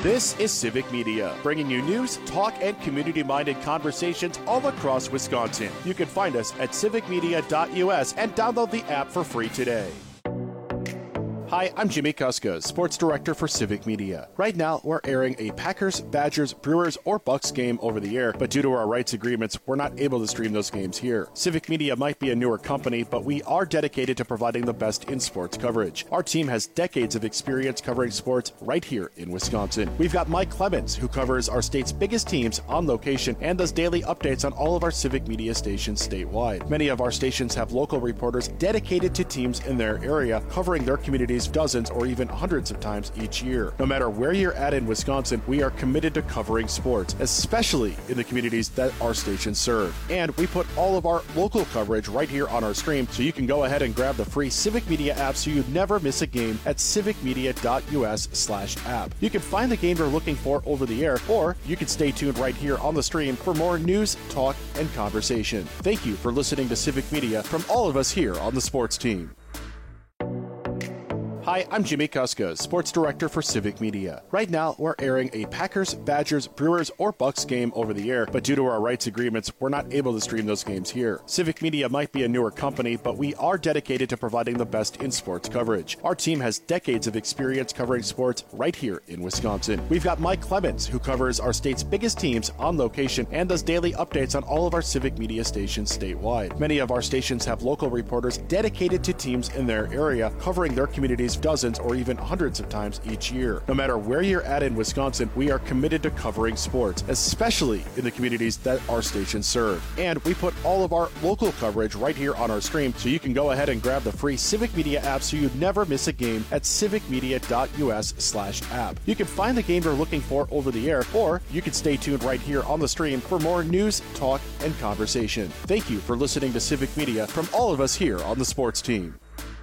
This is Civic Media, bringing you news, talk, and community-minded conversations all across Wisconsin. You can find us at civicmedia.us and download the app for free today. Hi, I'm Jimmy Kuska, Sports Director for Civic Media. Right now, we're airing a Packers, Badgers, Brewers, or Bucks game over the air, but due to our rights agreements, we're not able to stream those games here. Civic Media might be a newer company, but we are dedicated to providing the best in sports coverage. Our team has decades of experience covering sports right here in Wisconsin. We've got Mike Clemens, who covers our state's biggest teams on location and does daily updates on all of our Civic Media stations statewide. Many of our stations have local reporters dedicated to teams in their area, covering their communities dozens or even hundreds of times each year. No matter where you're at in Wisconsin, we are committed to covering sports, especially in the communities that our stations serve. And we put all of our local coverage right here on our stream, so you can go ahead and grab the free Civic Media app so you never miss a game at civicmedia.us/app. You can find the game you're looking for over the air, or you can stay tuned right here on the stream for more news, talk, and conversation. Thank you for listening to Civic Media from all of us here on the sports team. Hi, I'm Jimmy Kuska, Sports Director for Civic Media. Right now, we're airing a Packers, Badgers, Brewers, or Bucks game over the air, but due to our rights agreements, we're not able to stream those games here. Civic Media might be a newer company, but we are dedicated to providing the best in sports coverage. Our team has decades of experience covering sports right here in Wisconsin. We've got Mike Clemens, who covers our state's biggest teams on location and does daily updates on all of our Civic Media stations statewide. Many of our stations have local reporters dedicated to teams in their area, covering their communities dozens or even hundreds of times each year. No matter where you're at in Wisconsin, we are committed to covering sports, especially in the communities that our stations serve. And we put all of our local coverage right here on our stream, so you can go ahead and grab the free Civic Media app so you never miss a game at civicmedia.us/app. You can find the game you're looking for over the air, or you can stay tuned right here on the stream for more news, talk, and conversation. Thank you for listening to Civic Media from all of us here on the sports team.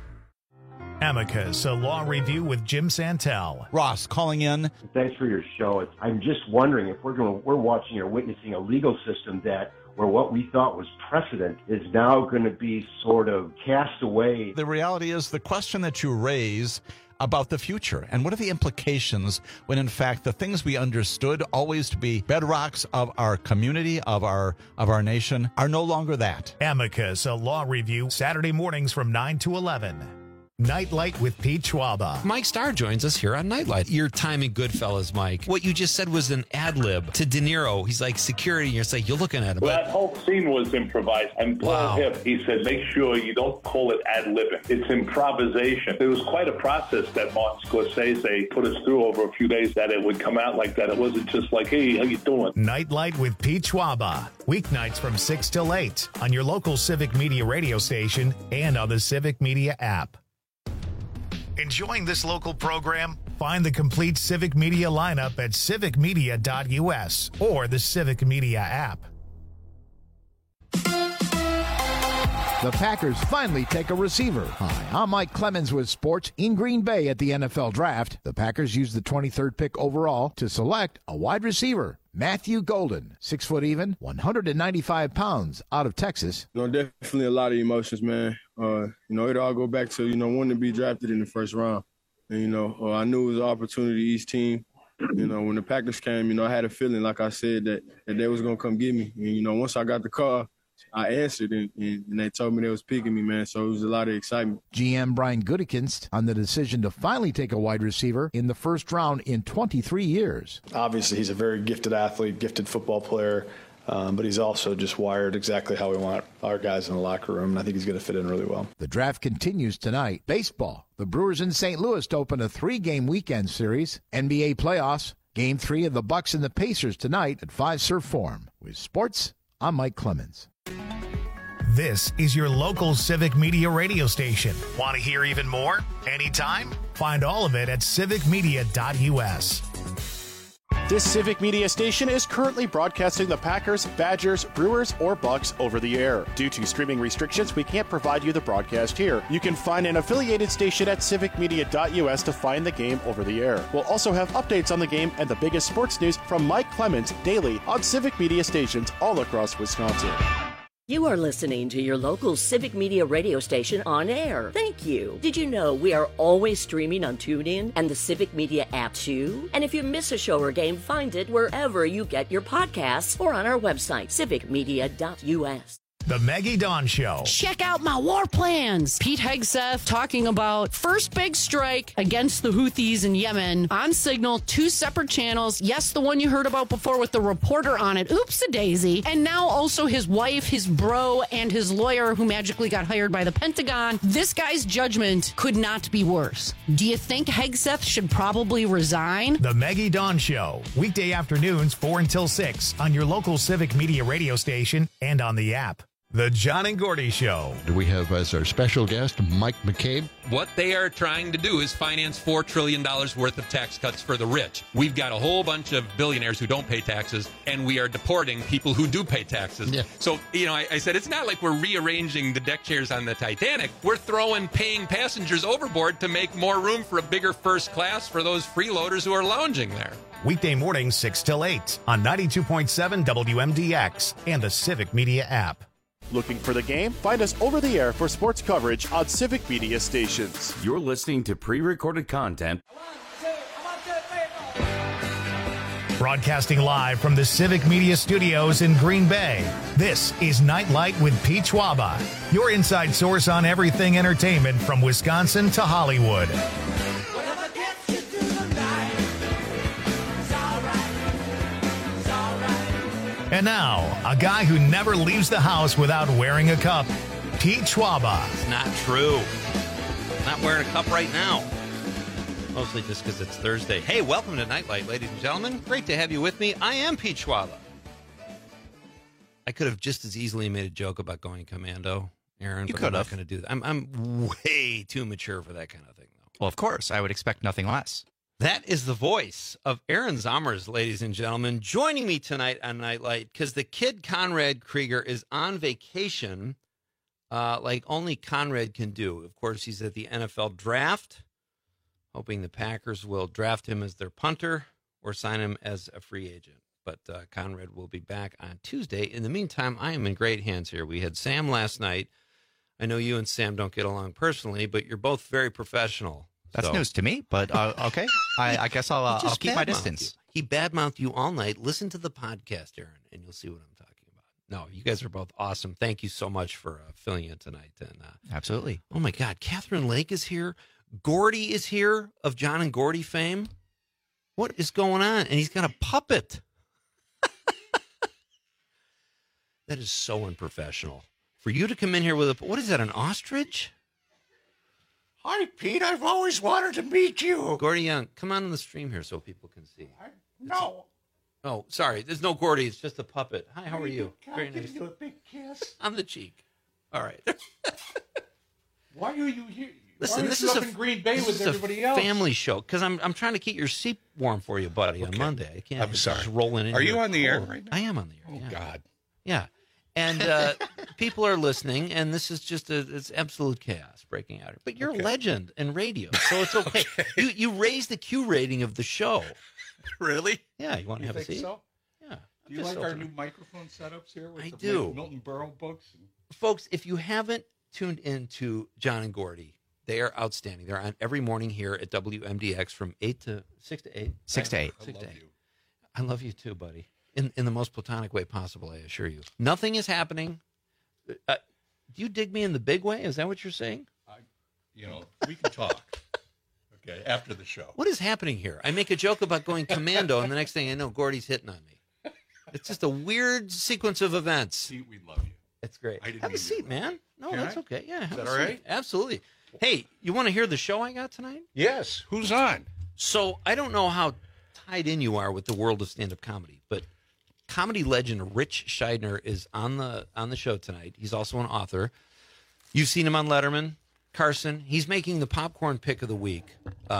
Amicus, a law review with Jim Santel. Ross calling in. Thanks for your show. I'm just wondering if we're watching or witnessing a legal system where what we thought was precedent is now going to be sort of cast away. The reality is the question that you raise about the future and what are the implications when in fact the things we understood always to be bedrocks of our community, of our nation, are no longer that. Amicus, a law review, Saturday mornings from 9 to 11. Nightlight with Pete Schwaba. Mike Starr joins us here on Nightlight. Your time in Goodfellas, Mike. What you just said was an ad lib to De Niro. He's like security, and you're looking at him. Well, that whole scene was improvised. And Paul Hipp, he said, make sure you don't call it ad libbing. It's improvisation. It was quite a process that Martin Scorsese put us through over a few days, that it would come out like that. It wasn't just like, hey, how you doing? Nightlight with Pete Schwaba. Weeknights from 6 till 8 on your local Civic Media radio station and on the Civic Media app. Enjoying this local program? Find the complete Civic Media lineup at civicmedia.us or the Civic Media app. The Packers finally take a receiver. Hi, I'm Mike Clemens with sports in Green Bay at the NFL Draft. The Packers used the 23rd pick overall to select a wide receiver. Matthew Golden, 6 foot even, 195 pounds, out of Texas. Definitely a lot of emotions, man. It all go back to, wanting to be drafted in the first round. And, I knew it was an opportunity to each team. When the Packers came, I had a feeling, like I said, that they was going to come get me. And, once I got the call, I answered, and they told me they was picking me, man. So it was a lot of excitement. GM Brian Gutekunst on the decision to finally take a wide receiver in the first round in 23 years. Obviously, he's a very gifted athlete, gifted football player, but he's also just wired exactly how we want our guys in the locker room, and I think he's going to fit in really well. The draft continues tonight. Baseball, the Brewers in St. Louis to open a 3-game weekend series. NBA playoffs, Game 3 of the Bucks and the Pacers tonight at Fiserv Forum. With sports, I'm Mike Clemens. This is your local Civic Media radio station. Want to hear even more? Anytime? Find all of it at civicmedia.us. This Civic Media station is currently broadcasting the Packers, Badgers, Brewers, or Bucks over the air. Due to streaming restrictions, we can't provide you the broadcast here. You can find an affiliated station at civicmedia.us to find the game over the air. We'll also have updates on the game and the biggest sports news from Mike Clemens daily on Civic Media stations all across Wisconsin. You are listening to your local Civic Media radio station on air. Thank you. Did you know we are always streaming on TuneIn and the Civic Media app too? And if you miss a show or game, find it wherever you get your podcasts or on our website, civicmedia.us. The Maggie Dawn Show. Check out my war plans. Pete Hegseth talking about first big strike against the Houthis in Yemen on Signal, 2 separate channels. Yes, the one you heard about before with the reporter on it. Oops-a-daisy. And now also his wife, his bro, and his lawyer who magically got hired by the Pentagon. This guy's judgment could not be worse. Do you think Hegseth should probably resign? The Maggie Dawn Show. Weekday afternoons 4 until 6 on your local Civic Media radio station and on the app. The John and Gordy Show. We have as our special guest Mike McCabe. What they are trying to do is finance $4 trillion worth of tax cuts for the rich. We've got a whole bunch of billionaires who don't pay taxes, and we are deporting people who do pay taxes. Yeah. So, I said it's not like we're rearranging the deck chairs on the Titanic. We're throwing paying passengers overboard to make more room for a bigger first class for those freeloaders who are lounging there. Weekday mornings 6 till 8 on 92.7 WMDX and the Civic Media app. Looking for the game? Find us over the air for sports coverage on Civic Media stations. You're listening to pre-recorded content. Broadcasting live from the Civic Media Studios in Green Bay, this is Nightlight with Pete Schwaba, your inside source on everything entertainment from Wisconsin to Hollywood. And now, a guy who never leaves the house without wearing a cup, Pete Schwaba. It's not true. Not wearing a cup right now. Mostly just because it's Thursday. Hey, welcome to Nightlight, ladies and gentlemen. Great to have you with me. I am Pete Schwaba. I could have just as easily made a joke about going commando, Aaron, but I'm not going to do that. I'm way too mature for that kind of thing, though. Well, of course. I would expect nothing less. That is the voice of Aaron Zommers, ladies and gentlemen, joining me tonight on Nightlight because the kid Conrad Krieger is on vacation like only Conrad can do. Of course, he's at the NFL draft, hoping the Packers will draft him as their punter or sign him as a free agent. But Conrad will be back on Tuesday. In the meantime, I am in great hands here. We had Sam last night. I know you and Sam don't get along personally, but you're both very professional. That's news to me, but okay. I guess I'll keep my distance. He badmouthed you all night. Listen to the podcast, Aaron, and you'll see what I'm talking about. No, you guys are both awesome. Thank you so much for filling in tonight. And absolutely. Oh, my God. Catherine Lake is here. Gordy is here of John and Gordy fame. What is going on? And he's got a puppet. That is so unprofessional. For you to come in here with a, what is that, an ostrich? Hi, Pete. I've always wanted to meet you. Gordy Young, come on the stream here so people can see. No. Oh, sorry. There's no Gordy. It's just a puppet. Hi, how are you? Can I give you a big kiss? On the cheek. All right. Why are you here? Listen, this is in Green Bay with everybody else. Family show because I'm trying to keep your seat warm for you, buddy, on Monday. I can't. I'm sorry. Just rolling in. Are you on the air right now? I am on the air. Oh, yeah. God. Yeah. And people are listening, and this is just it's absolute chaos breaking out here. But you're a legend in radio, so it's okay. You raised the Q rating of the show. Really? Yeah. You want to have a seat? So? Yeah. Do you like our new microphone setups here? With I the do. Milton Berle books. Folks, if you haven't tuned into John and Gordy, they are outstanding. They're on every morning here at WMDX from 6 to 8. 6 to 8. I love you. I love you too, buddy. In the most platonic way possible, I assure you. Nothing is happening. Do you dig me in the big way? Is that what you're saying? We can talk. Okay, after the show. What is happening here? I make a joke about going commando, and the next thing I know, Gordy's hitting on me. It's just a weird sequence of events. Pete, we love you. It's great. Have a seat, man. No, Can that's I? okay. Yeah, Is that all right? Absolutely. Hey, you want to hear the show I got tonight? Yes. Who's on? So I don't know how tied in you are with the world of stand-up comedy, but comedy legend Rich Scheidner is on the show tonight. He's also an author. You've seen him on Letterman, Carson. He's making the popcorn pick of the week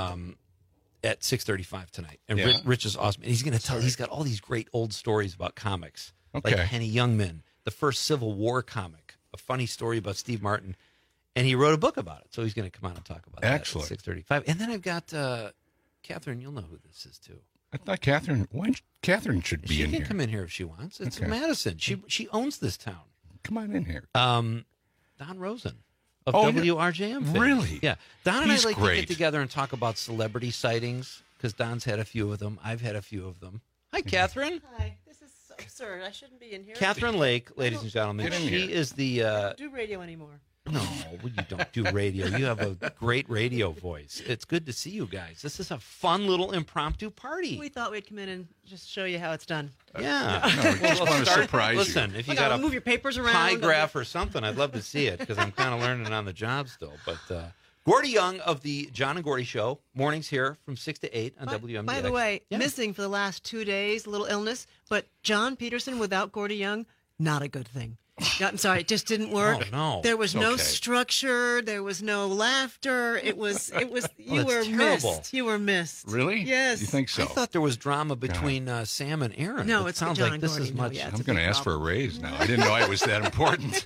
at 6:35 tonight. And Yeah. Rich is awesome. And he's going to tell. He's got all these great old stories about comics, like Okay. Henny Youngman, the first Civil War comic, a funny story about Steve Martin, and he wrote a book about it. So he's going to come on and talk about Excellent. that at 6:35. And then I've got Catherine. You'll know who this is too. I thought Catherine should be She in can here. come in here if she wants. It's Okay. Madison. She owns this town. Come on in here. Don Rosen of Oh, WRJM. fame. really? Yeah. Don and He's I like to great. get together and talk about celebrity sightings because Don's had a few of them. I've had a few of them. Hi, Catherine. Hi. This is absurd. I shouldn't be in here. Catherine Lake, ladies and gentlemen. Get in She here. is the. I don't do radio anymore. No, you don't do radio. You have a great radio voice. It's good to see you guys. This is a fun little impromptu party. We thought we'd come in and just show you how it's done. Yeah. No, we just want to surprise Listen, if you Look, got I'll a move your papers around. pie graph or something, I'd love to see it because I'm kind of learning on the job still. But Gordy Young of the John and Gordy Show, mornings here from 6 to 8 on WMDX. By the way, Yeah. missing for the last 2 days, a little illness, but John Peterson without Gordy Young, not a good thing. I'm sorry, it just didn't work. Oh, no. There was It's no okay. structure. There was no laughter. It was. You that's were terrible. missed. You were missed. Really? Yes. You think so? I thought there was drama between Sam and Aaron. No, It it's sounds John like this Gordy. is No, much. yeah, it's I'm a going to big ask for a problem. raise now. I didn't know I was that important.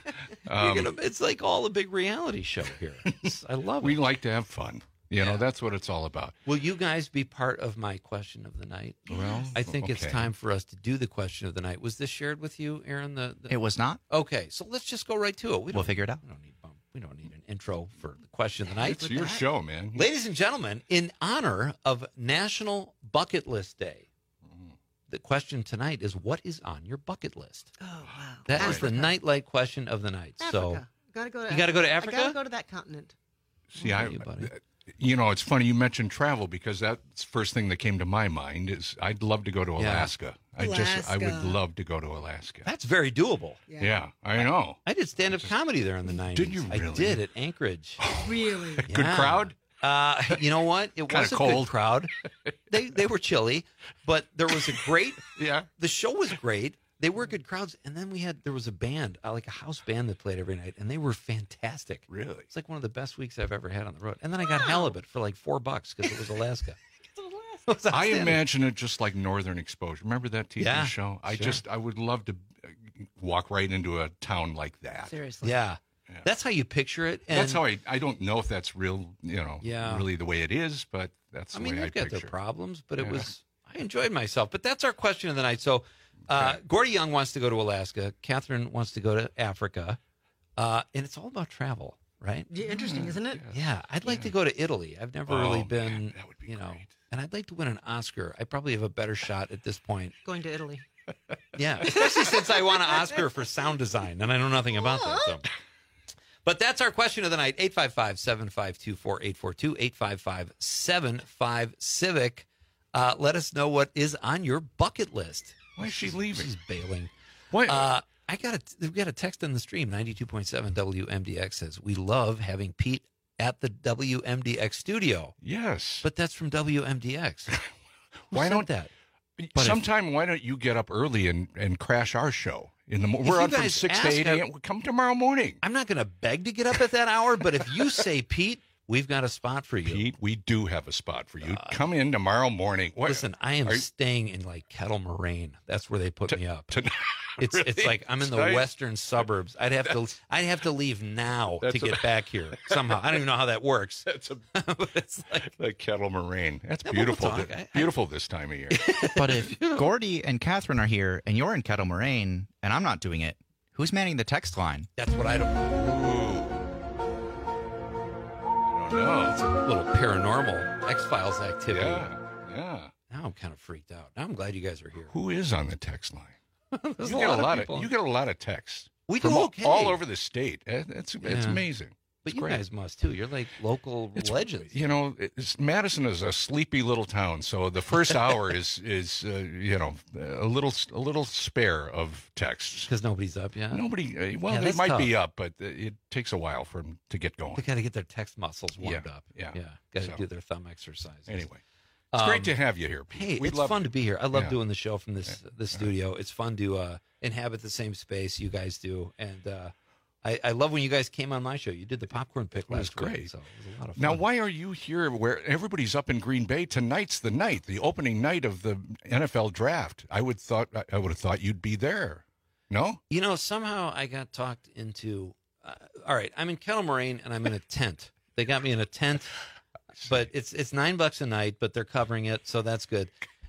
It's like all a big reality show here. I love We it. like to have fun. You know, that's what it's all about. Will you guys be part of my question of the night? Well, I think it's okay. time for us to do the question of the night. Was this shared with you, Aaron? It was not. Okay, so let's just go right to it. We'll figure it out. We don't need an intro for the question of the night. It's your show, man. Ladies and gentlemen, in honor of National Bucket List Day, the question tonight is, what is on your bucket list? Oh wow. That is the nightlight question of the night. So Africa. Gotta go to you got to go to Africa? I gotta go to that continent. See, you know, it's funny you mentioned travel because that's the first thing that came to my mind is I'd love to go to Alaska. I would love to go to Alaska. That's very doable. Yeah, I know. I did stand-up comedy there in the 90s. Did you I really? did at Anchorage. Really? Good crowd? You know what? It Kinda was a cold. good crowd. They were chilly, but there was a great. Yeah. The show was great. They were good crowds, and then there was a band, like a house band that played every night, and they were fantastic. Really? It's like one of the best weeks I've ever had on the road. And then I got halibut for like $4 because it was Alaska. I imagine it just like Northern Exposure. Remember that TV Yeah, show? sure. I would love to walk right into a town like that. Seriously. Yeah. That's how you picture it. And That's how I don't know if that's real, really the way it is, but that's the way they've I got picture their it. problems, but Yeah. I enjoyed myself. But that's our question of the night. So Gordy Young wants to go to Alaska. Catherine wants to go to Africa. And it's all about travel, right? Yeah, interesting, isn't it? Yeah. I'd like to go to Italy. I've never Oh, really man, been, that would be great. And I'd like to win an Oscar. I probably have a better shot at this point. Going to Italy. Yeah, especially since I won an Oscar for sound design, and I know nothing about that. So. But that's our question of the night, 855-752-4842, 855-75-CIVIC. Let us know what is on your bucket list. Why is she leaving? She's bailing. What? We got a text in the stream, 92.7 WMDX says, we love having Pete at the WMDX studio. Yes. But that's from WMDX. Why don't that? Sometime, why don't you get up early and crash our show in the morning? If We're you on from guys 6 to ask, 8 a.m. Come tomorrow morning. I'm not going to beg to get up at that hour, but if you say, Pete, we've got a spot for you. Pete, we do have a spot for you. Come in tomorrow morning. Listen, I am staying in like Kettle Moraine. That's where they put me up. It's Really? like I'm in the Tonight? western suburbs. I'd have to leave now to get back here somehow. I don't even know how that works. That's but it's like the Kettle Moraine. That's Yeah, beautiful. we'll talk. Beautiful this time of year. But if Gordy and Catherine are here and you're in Kettle Moraine and I'm not doing it, who's manning the text line? That's what I don't. No. It's a little paranormal X-Files activity. Yeah. Now I'm kind of freaked out. Now I'm glad you guys are here. Who is on the text line? There's You a get lot a of lot people. you get a lot of texts. We do from okay. all over the state. It's Yeah. amazing. But It's you great. guys must too. You're like local legends. You know, Madison is a sleepy little town, so the first hour is a little spare of texts because nobody's up yet. Nobody. Well, Yeah, they that's might be tough. up, but it takes a while for them to get going. They got to get their text muscles warmed up. Yeah. Got to So. do their thumb exercises. Anyway, it's great to have you here, Pete. Hey, We it's love fun it. to be here. I love Yeah. doing the show from this studio. It's fun to inhabit the same space you guys do, and I love when you guys came on my show. You did the popcorn pick It was last great. week, so it was a lot of fun. Now, why are you here where everybody's up in Green Bay? Tonight's the night, the opening night of the NFL draft. I would have thought you'd be there. No? You know, somehow I got talked into. All right, I'm in Kettle Moraine and I'm in a tent. They got me in a tent, but it's $9 a night, but they're covering it, so that's good.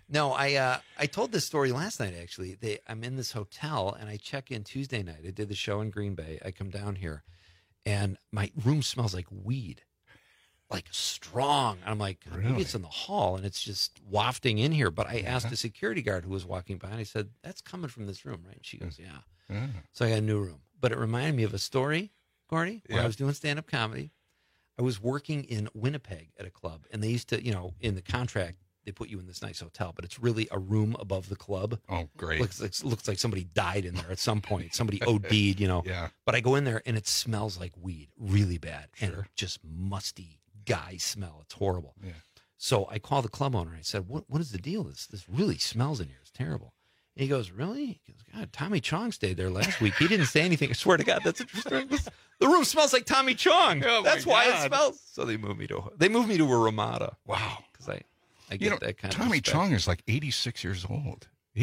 No, I told this story last night, actually. I'm in this hotel, and I check in Tuesday night. I did the show in Green Bay. I come down here, and my room smells like weed, like strong. And I'm like, maybe it's in the hall, and it's just wafting in here. But I asked a security guard who was walking by, and I said, that's coming from this room, right? And she goes, yeah. So I got a new room. But it reminded me of a story, Gordy, when I was doing stand-up comedy. I was working in Winnipeg at a club, and they used to, in the contract, they put you in this nice hotel, but it's really a room above the club. Oh, great. Looks like somebody died in there at some point. Somebody OD'd, Yeah. But I go in there, and it smells like weed really bad. Sure. And just musty guy smell. It's horrible. Yeah. So I call the club owner. I said, what is the deal? This really smells in here. It's terrible. And he goes, really? He goes, God, Tommy Chong stayed there last week. He didn't say anything. I swear to God, that's interesting. The room smells like Tommy Chong. Oh, that's why it smells. So they moved me to a Ramada. Wow. Because I get that kind of Tommy respect. Chong is like 86 years old.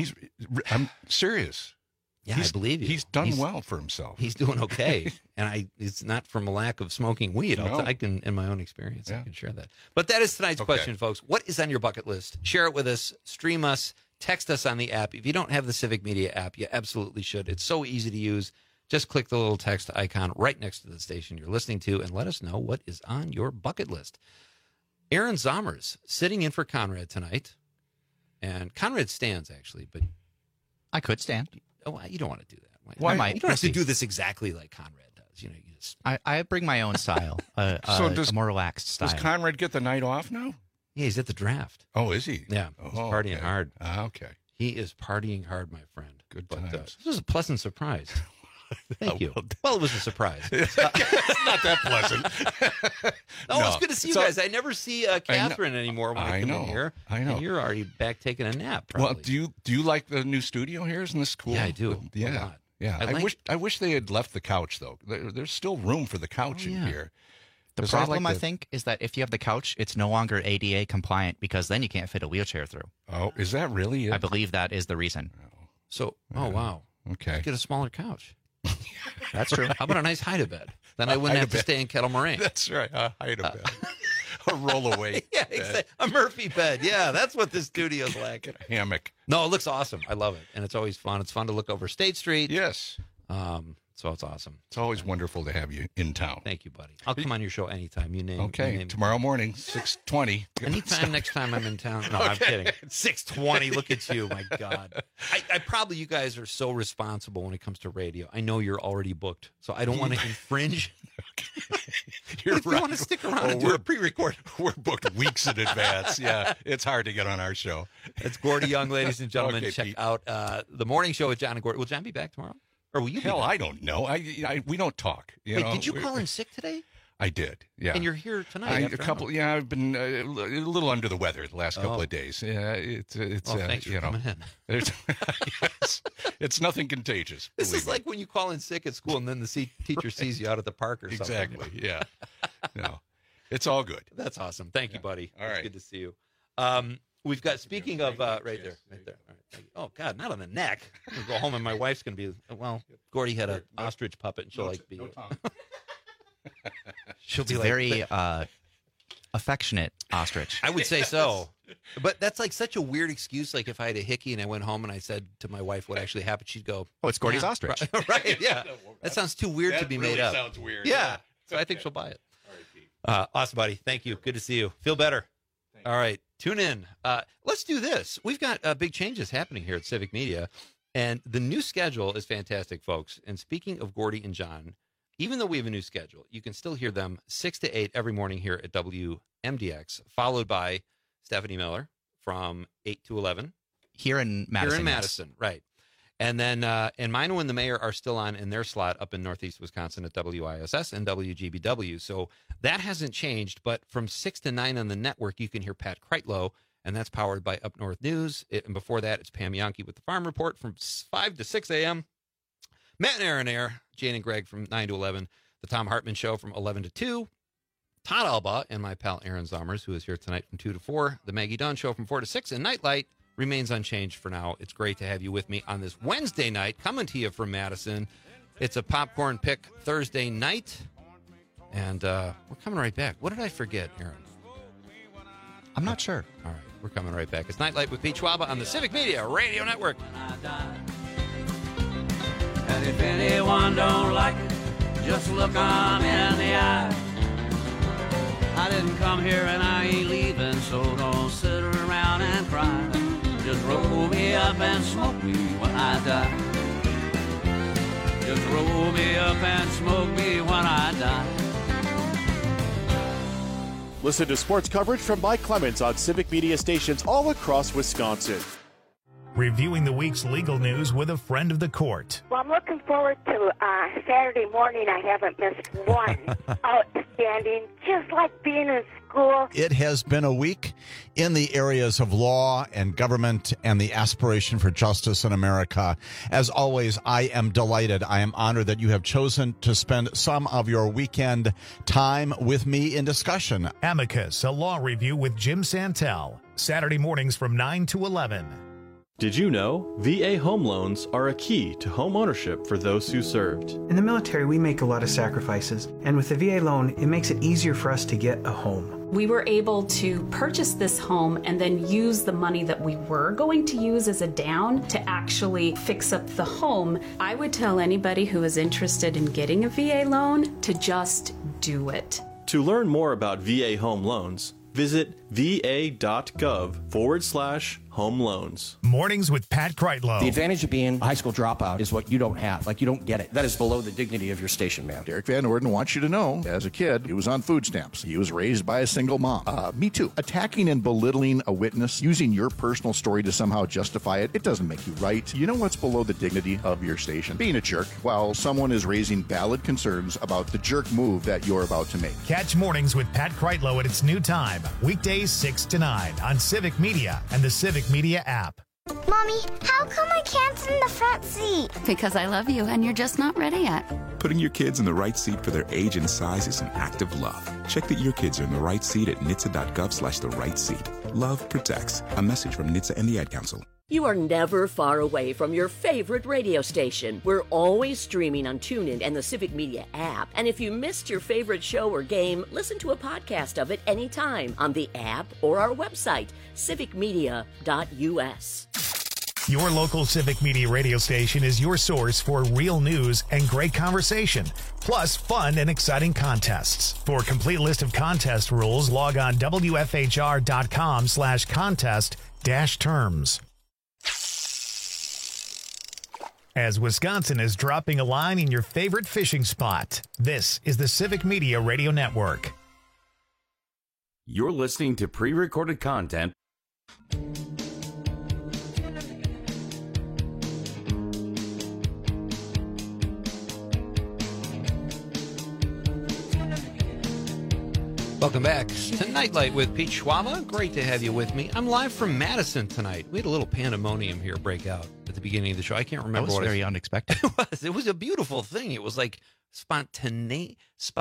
I'm serious. Yeah, I believe you. He's done well for himself. He's doing okay. And it's not from a lack of smoking weed. I can, in my own experience, I can share that. But that is tonight's question, folks. What is on your bucket list? Share it with us. Stream us. Text us on the app. If you don't have the Civic Media app, you absolutely should. It's so easy to use. Just click the little text icon right next to the station you're listening to and let us know what is on your bucket list. Aaron Zomers sitting in for Conrad tonight. And Conrad stands, actually, but I could stand. Oh, you don't want to do that. Why? You don't have to do this exactly like Conrad does. You just... I bring my own style, a more relaxed style. Does Conrad get the night off now? Yeah, he's at the draft. Oh, is he? Yeah, he's partying hard. Okay. He is partying hard, my friend. Good times. This was a pleasant surprise. Thank you. Well, it was a surprise. It's not that pleasant. It's good to see you guys. I never see Catherine anymore when I come in here. I know. And you're already back taking a nap, probably. Well, do you like the new studio here? Isn't this cool? Yeah, I do. Yeah. A lot. Yeah. I wish they had left the couch, though. There's still room for the couch in here. The problem, I think, is that if you have the couch, it's no longer ADA compliant because then you can't fit a wheelchair through. Oh, is that really it? I believe that is the reason. So, wow. Okay. Get a smaller couch. That's true. How about a nice hide-a-bed? Then I wouldn't have to stay in Kettle Moraine. That's right. Hide-a-bed. A roll-away. Yeah, exactly. A Murphy bed. Yeah, that's what this studio's like. A hammock. No, it looks awesome. I love it. And it's always fun. It's fun to look over State Street. Yes. So it's awesome. It's always wonderful to have you in town. Thank you, buddy. I'll come on your show anytime. You name. Okay. You name tomorrow morning, 6:20. Anytime next time I'm in town. No, I'm kidding. 6:20. Look at you. My God. I probably, you guys are so responsible when it comes to radio. I know you're already booked, so I don't want to infringe. You're if you want to stick around and do a pre-record. We're booked weeks in advance. Yeah, it's hard to get on our show. It's Gordy Young, ladies and gentlemen. Okay, check Pete. out the morning show with John and Gordy. Will John be back tomorrow? Or will you Hell, be back? I don't know. We don't talk. Wait, did you call in sick today? I did. Yeah. And you're here tonight. I've been a little under the weather the last couple of days. Yeah, it's thanks for coming in. It's nothing contagious. This is like when you call in sick at school and then the teacher sees you out at the park or something. Exactly. Yeah. No, it's all good. That's awesome. Thank you, buddy. All right. It's good to see you. We've got, speaking of, right there. All right, thank you. Oh, God, not on the neck. I'm going to go home and my wife's going to be, well, Gordy had an ostrich puppet and she'll be. She'll be like very affectionate ostrich. I would say so. But that's like such a weird excuse. Like if I had a hickey and I went home and I said to my wife what actually happened, she'd go, "Oh, it's Gordy's ostrich." Right, yeah. That sounds too weird to be made up. That really sounds weird. Yeah. So I think she'll buy it. All right, Pete. Awesome, buddy. Thank you. Good to see you. Feel better. All right. Tune in. Let's do this. We've got big changes happening here at Civic Media, and the new schedule is fantastic, folks. And speaking of Gordy and John, even though we have a new schedule, you can still hear them 6 to 8 every morning here at WMDX, followed by Stephanie Miller from 8 to 11. Here in Madison. Here in Madison, right. And then, and Mino and the Mayor are still on in their slot up in Northeast Wisconsin at WISS and WGBW. So that hasn't changed. But from 6 to 9 on the network, you can hear Pat Kreitlow, and that's powered by Up North News. And before that, it's Pam Yankee with the Farm Report from 5 to 6 a.m. Matt and Aaron Air, Jane and Greg from 9 to 11. The Tom Hartman Show from 11 to 2. Todd Alba and my pal Aaron Zomers, who is here tonight from 2 to 4. The Maggie Dunn Show from 4 to 6. And Nightlight remains unchanged for now. It's great to have you with me on this Wednesday night, coming to you from Madison. It's a popcorn pick Thursday night, and we're coming right back. What did I forget, Aaron? I'm not sure. All right, we're coming right back. It's Nightlight with Pete Schwaba on the Civic Media Radio Network. And if anyone don't like it, just look 'em in the eye. I didn't come here and I ain't leaving, so don't sit around and cry. Just roll me up and smoke me when I die. Just roll me up and smoke me when I die. Listen to sports coverage from Mike Clemens on Civic Media stations all across Wisconsin. Reviewing the week's legal news with a friend of the court. Well, I'm looking forward to Saturday morning. I haven't missed one. Outstanding, just like being in school. It has been a week in the areas of law and government and the aspiration for justice in America. As always, I am delighted. I am honored that you have chosen to spend some of your weekend time with me in discussion. Amicus, a law review with Jim Santel. Saturday mornings from 9 to 11. Did you know VA home loans are a key to home ownership for those who served? In the military, we make a lot of sacrifices, and with the VA loan, it makes it easier for us to get a home. We were able to purchase this home and then use the money that we were going to use as a down to actually fix up the home. I would tell anybody who is interested in getting a VA loan to just do it. To learn more about VA home loans, visit va.gov/home loans. Mornings with Pat Kreitlow. The advantage of being a high school dropout is what you don't have. Like, you don't get it. That is below the dignity of your station, man. Derek Van Orden wants you to know, as a kid, he was on food stamps. He was raised by a single mom. Me too. Attacking and belittling a witness, using your personal story to somehow justify it, it doesn't make you right. You know what's below the dignity of your station? Being a jerk while someone is raising valid concerns about the jerk move that you're about to make. Catch Mornings with Pat Kreitlow at its new time, weekdays 6 to 9 on Civic Media and the Civic Media app. Mommy, how come I can't sit in the front seat? Because I love you and you're just not ready yet. Putting your kids in the right seat for their age and size is an act of love. Check that your kids are in the right seat at nhtsa.gov/the-right-seat. Love protects. A message from NHTSA and the Ad Council. You are never far away from your favorite radio station. We're always streaming on TuneIn and the Civic Media app. And if you missed your favorite show or game, listen to a podcast of it anytime on the app or our website, civicmedia.us. Your local Civic Media radio station is your source for real news and great conversation, plus fun and exciting contests. For a complete list of contest rules, log on wfhr.com/contest-terms. As Wisconsin is dropping a line in your favorite fishing spot, this is the Civic Media Radio Network. You're listening to pre-recorded content. Welcome back to Nightlight with Pete Schwaba. Great to have you with me. I'm live from Madison tonight. We had a little pandemonium here break out at the beginning of the show. I can't remember what it was. Very unexpected. It was a beautiful thing. It was like spontaneous.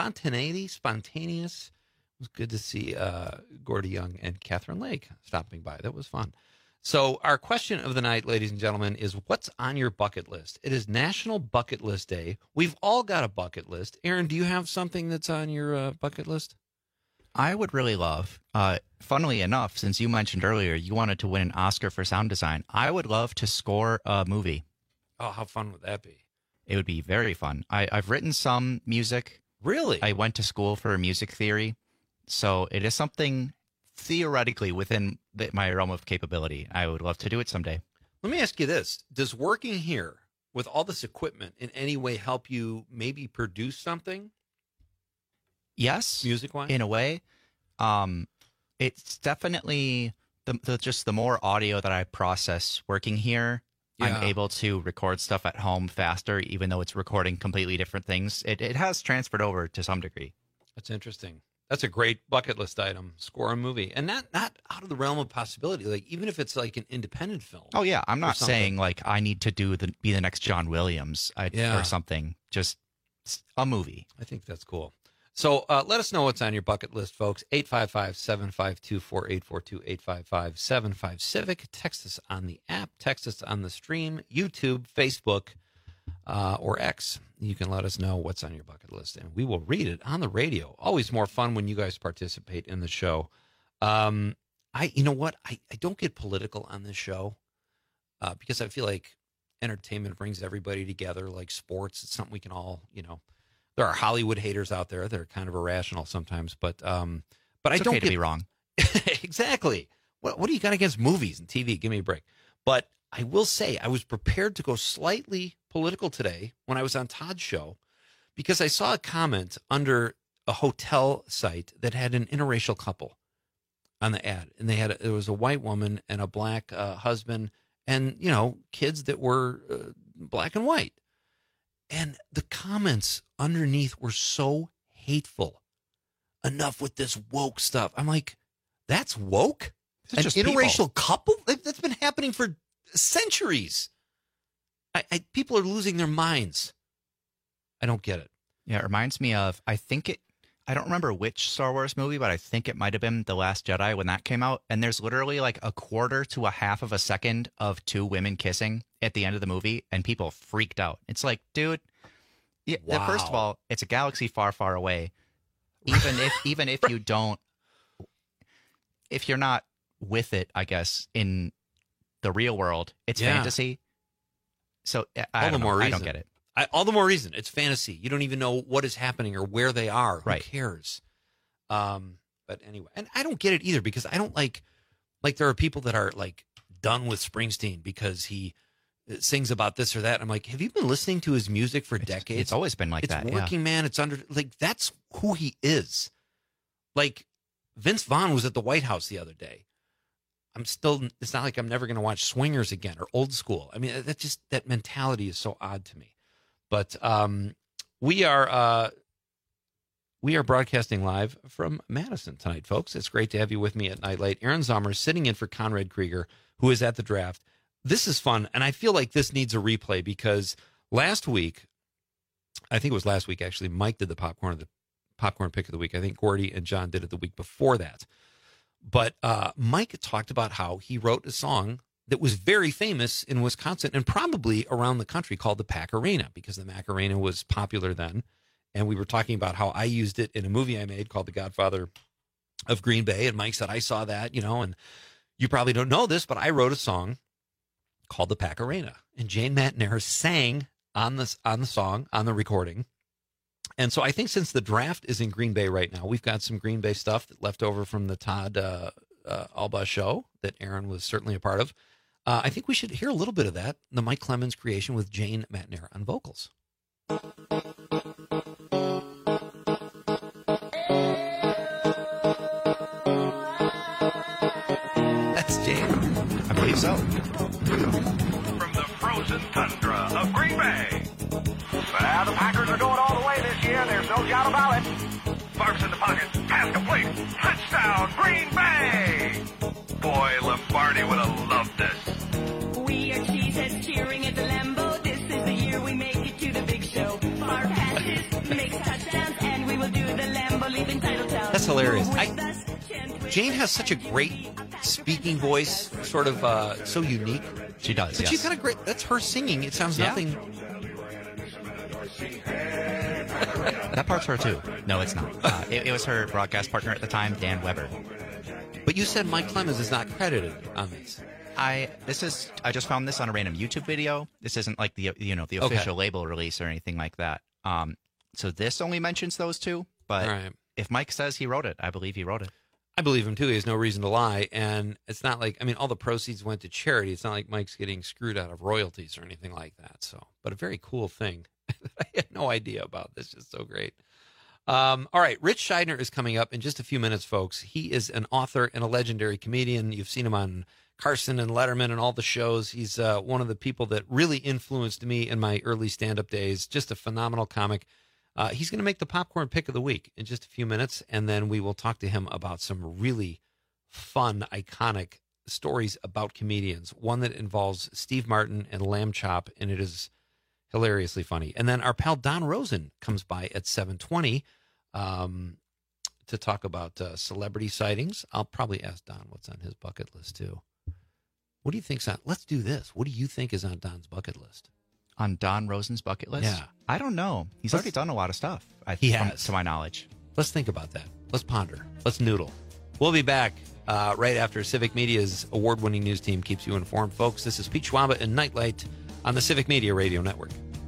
It was good to see Gordy Young and Catherine Lake stopping by. That was fun. So our question of the night, ladies and gentlemen, is what's on your bucket list? It is National Bucket List Day. We've all got a bucket list. Aaron, do you have something that's on your bucket list? I would really love, funnily enough, since you mentioned earlier you wanted to win an Oscar for sound design, I would love to score a movie. Oh, how fun would that be? It would be very fun. I've written some music. Really? I went to school for music theory, so it is something theoretically within my realm of capability. I would love to do it someday. Let me ask you this. Does working here with all this equipment in any way help you maybe produce something? Yes, music-wise, in a way. It's definitely the more audio that I process working here, I'm able to record stuff at home faster, even though it's recording completely different things. It has transferred over to some degree. That's interesting. That's a great bucket list item. Score a movie, and not out of the realm of possibility. Like even if it's like an independent film. Oh yeah, I'm not saying like I need to be the next John Williams or something. Just a movie. I think that's cool. So let us know what's on your bucket list, folks. 855-752-4842, 855-75-CIVIC. Text us on the app. Text us on the stream, YouTube, Facebook, or X. You can let us know what's on your bucket list, and we will read it on the radio. Always more fun when you guys participate in the show. you know what? I don't get political on this show because I feel like entertainment brings everybody together, like sports. It's something we can all, there are Hollywood haters out there. They're kind of irrational sometimes, but I don't to be wrong. Exactly. What do you got against movies and TV? Give me a break. But I will say I was prepared to go slightly political today when I was on Todd's show because I saw a comment under a hotel site that had an interracial couple on the ad. And there was a white woman and a black husband and, kids that were black and white. And the comments underneath were so hateful. Enough with this woke stuff. I'm like, that's woke? An interracial couple? That's been happening for centuries. People are losing their minds. I don't get it. Yeah, it reminds me of, I don't remember which Star Wars movie, but I think it might have been The Last Jedi when that came out. And there's literally like a quarter to a half of a second of two women kissing at the end of the movie, and people freaked out. It's like, dude, wow. First of all, it's a galaxy far, far away. Even if you don't, if you're not with it, I guess, in the real world, it's fantasy. So I don't get it. All the more reason. It's fantasy. You don't even know what is happening or where they are. Who right. cares? But anyway, and I don't get it either because I don't like there are people that are like done with Springsteen because he sings about this or that. I'm like, have you been listening to his music for decades? It's always been like that. It's working man. It's that's who he is. Like Vince Vaughn was at the White House the other day. It's not like I'm never going to watch Swingers again or Old School. I mean, that mentality is so odd to me. But we are broadcasting live from Madison tonight, folks. It's great to have you with me at Nightlight. Aaron Zomer is sitting in for Conrad Krieger, who is at the draft. This is fun, and I feel like this needs a replay because last week, I think it was last week actually, Mike did the popcorn pick of the week. I think Gordy and John did it the week before that. But Mike talked about how he wrote a song that was very famous in Wisconsin and probably around the country called the Pac-Arena because the Macarena was popular then. And we were talking about how I used it in a movie I made called The Godfather of Green Bay. And Mike said, I saw that, and you probably don't know this, but I wrote a song called the Pac-Arena. And Jane McNair sang on the song, on the recording. And so I think since the draft is in Green Bay right now, we've got some Green Bay stuff left over from the Todd Alba show that Aaron was certainly a part of. I think we should hear a little bit of that, the Mike Clemens creation with Jane McNair on vocals. That's Jane. I believe so. From the frozen tundra of Green Bay. The Packers are going all the way this year. There's no doubt about it. Sparks in the pocket. Pass complete. Touchdown, Green Bay. Boy, Lombardi would have loved this. We are cheeseheads cheering at the Lambeau. This is the year we make it to the big show. Far passes, make touchdowns, and we will do the Lambeau leaving title town. That's hilarious. Jane has such a great speaking voice, sort of so unique. She does, but she's got a great, that's her singing. It sounds nothing. That part's her too. No, it's not. It was her broadcast partner at the time, Dan Weber. But you said Mike Clemens is not credited on this. I just found this on a random YouTube video. This isn't like the official label release or anything like that. So this only mentions those two. But if Mike says he wrote it, I believe he wrote it. I believe him too. He has no reason to lie. And it's not like, all the proceeds went to charity. It's not like Mike's getting screwed out of royalties or anything like that. So, but a very cool thing. I had no idea about this. Just so great. All right. Rich Scheidner is coming up in just a few minutes, folks. He is an author and a legendary comedian. You've seen him on Carson and Letterman and all the shows. He's one of the people that really influenced me in my early stand-up days. Just a phenomenal comic. He's going to make the popcorn pick of the week in just a few minutes, and then we will talk to him about some really fun, iconic stories about comedians. One that involves Steve Martin and Lamb Chop, and it is hilariously funny. And then our pal Don Rosen comes by at 7:20 to talk about celebrity sightings. I'll probably ask Don what's on his bucket list, too. What do you think's on? Let's do this. What do you think is on Don's bucket list? On Don Rosen's bucket list? Yeah. I don't know. He's already done a lot of stuff. He has. To my knowledge. Let's think about that. Let's ponder. Let's noodle. We'll be back right after Civic Media's award-winning news team keeps you informed. Folks, this is Pete Schwaba and Nightlight on the Civic Media Radio Network.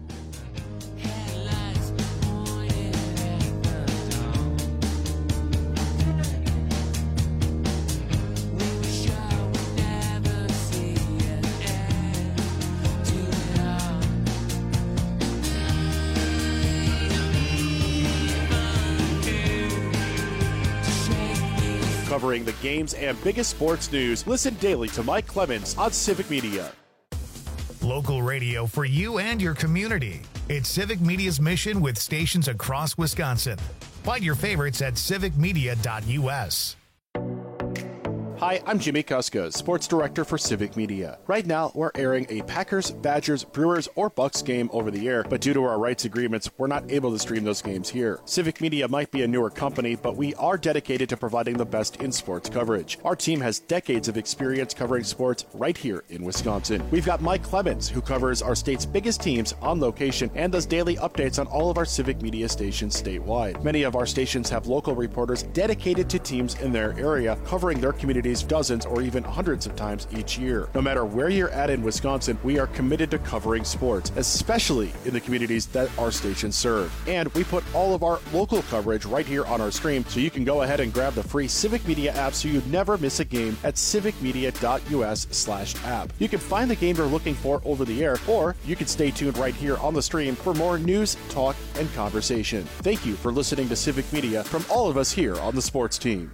Covering the games and biggest sports news, listen daily to Mike Clemens on Civic Media. Local radio for you and your community. It's Civic Media's mission with stations across Wisconsin. Find your favorites at civicmedia.us. Hi, I'm Jimmy Kuska, Sports Director for Civic Media. Right now, we're airing a Packers, Badgers, Brewers, or Bucks game over the air, but due to our rights agreements, we're not able to stream those games here. Civic Media might be a newer company, but we are dedicated to providing the best in sports coverage. Our team has decades of experience covering sports right here in Wisconsin. We've got Mike Clemens, who covers our state's biggest teams on location and does daily updates on all of our Civic Media stations statewide. Many of our stations have local reporters dedicated to teams in their area, covering their communities dozens or even hundreds of times each year. No matter where you're at in Wisconsin, we are committed to covering sports, especially in the communities that our stations serve. And we put all of our local coverage right here on our stream, so you can go ahead and grab the free Civic Media app so you never miss a game at civicmedia.us/app. You can find the game you're looking for over the air, or you can stay tuned right here on the stream for more news, talk, and conversation. Thank you for listening to Civic Media from all of us here on the sports team.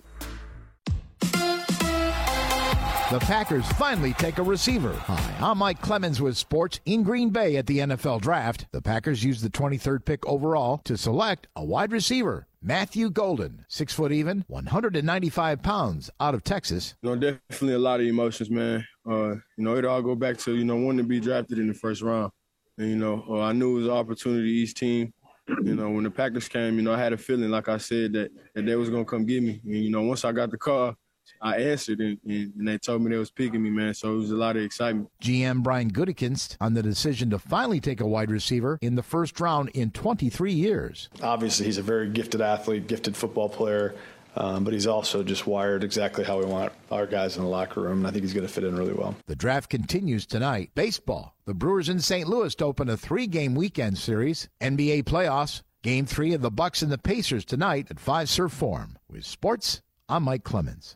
The Packers finally take a receiver. Hi, I'm Mike Clemens with sports in Green Bay at the NFL Draft. The Packers used the 23rd pick overall to select a wide receiver. Matthew Golden, 6 foot even, 195 pounds, out of Texas. Definitely a lot of emotions, man. It all go back to, wanting to be drafted in the first round. And, I knew it was an opportunity each team. When the Packers came, I had a feeling, like I said, that they was going to come get me. And, once I got the call, I answered, and they told me they was picking me, man, so it was a lot of excitement. GM Brian Gutekunst on the decision to finally take a wide receiver in the first round in 23 years. Obviously, he's a very gifted athlete, gifted football player, but he's also just wired exactly how we want our guys in the locker room, and I think he's going to fit in really well. The draft continues tonight. Baseball. The Brewers in St. Louis to open a 3-game weekend series. NBA playoffs. Game 3 of the Bucks and the Pacers tonight at Fiserv Forum. With sports, I'm Mike Clemens.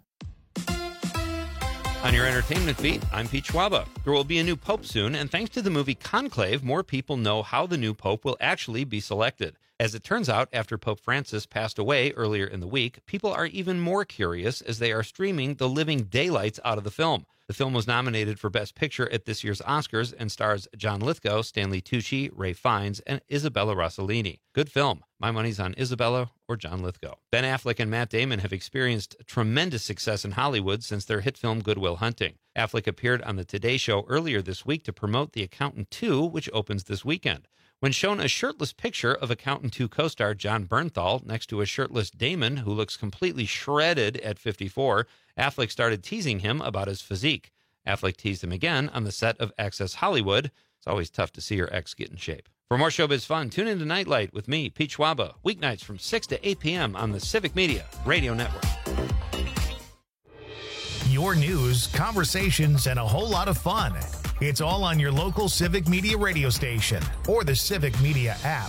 On your entertainment beat, I'm Pete Schwaba. There will be a new pope soon, and thanks to the movie Conclave, more people know how the new pope will actually be selected. As it turns out, after Pope Francis passed away earlier in the week, people are even more curious as they are streaming the living daylights out of the film. The film was nominated for Best Picture at this year's Oscars and stars John Lithgow, Stanley Tucci, Ralph Fiennes, and Isabella Rossellini. Good film. My money's on Isabella or John Lithgow. Ben Affleck and Matt Damon have experienced tremendous success in Hollywood since their hit film Good Will Hunting. Affleck appeared on the Today Show earlier this week to promote The Accountant 2, which opens this weekend. When shown a shirtless picture of Accountant 2 co-star John Bernthal next to a shirtless Damon who looks completely shredded at 54, Affleck started teasing him about his physique. Affleck teased him again on the set of Access Hollywood. It's always tough to see your ex get in shape. For more showbiz fun, tune in to Nightlight with me, Pete Schwaba, weeknights from 6 to 8 p.m. on the Civic Media Radio Network. Your news, conversations, and a whole lot of fun. It's all on your local Civic Media radio station or the Civic Media app.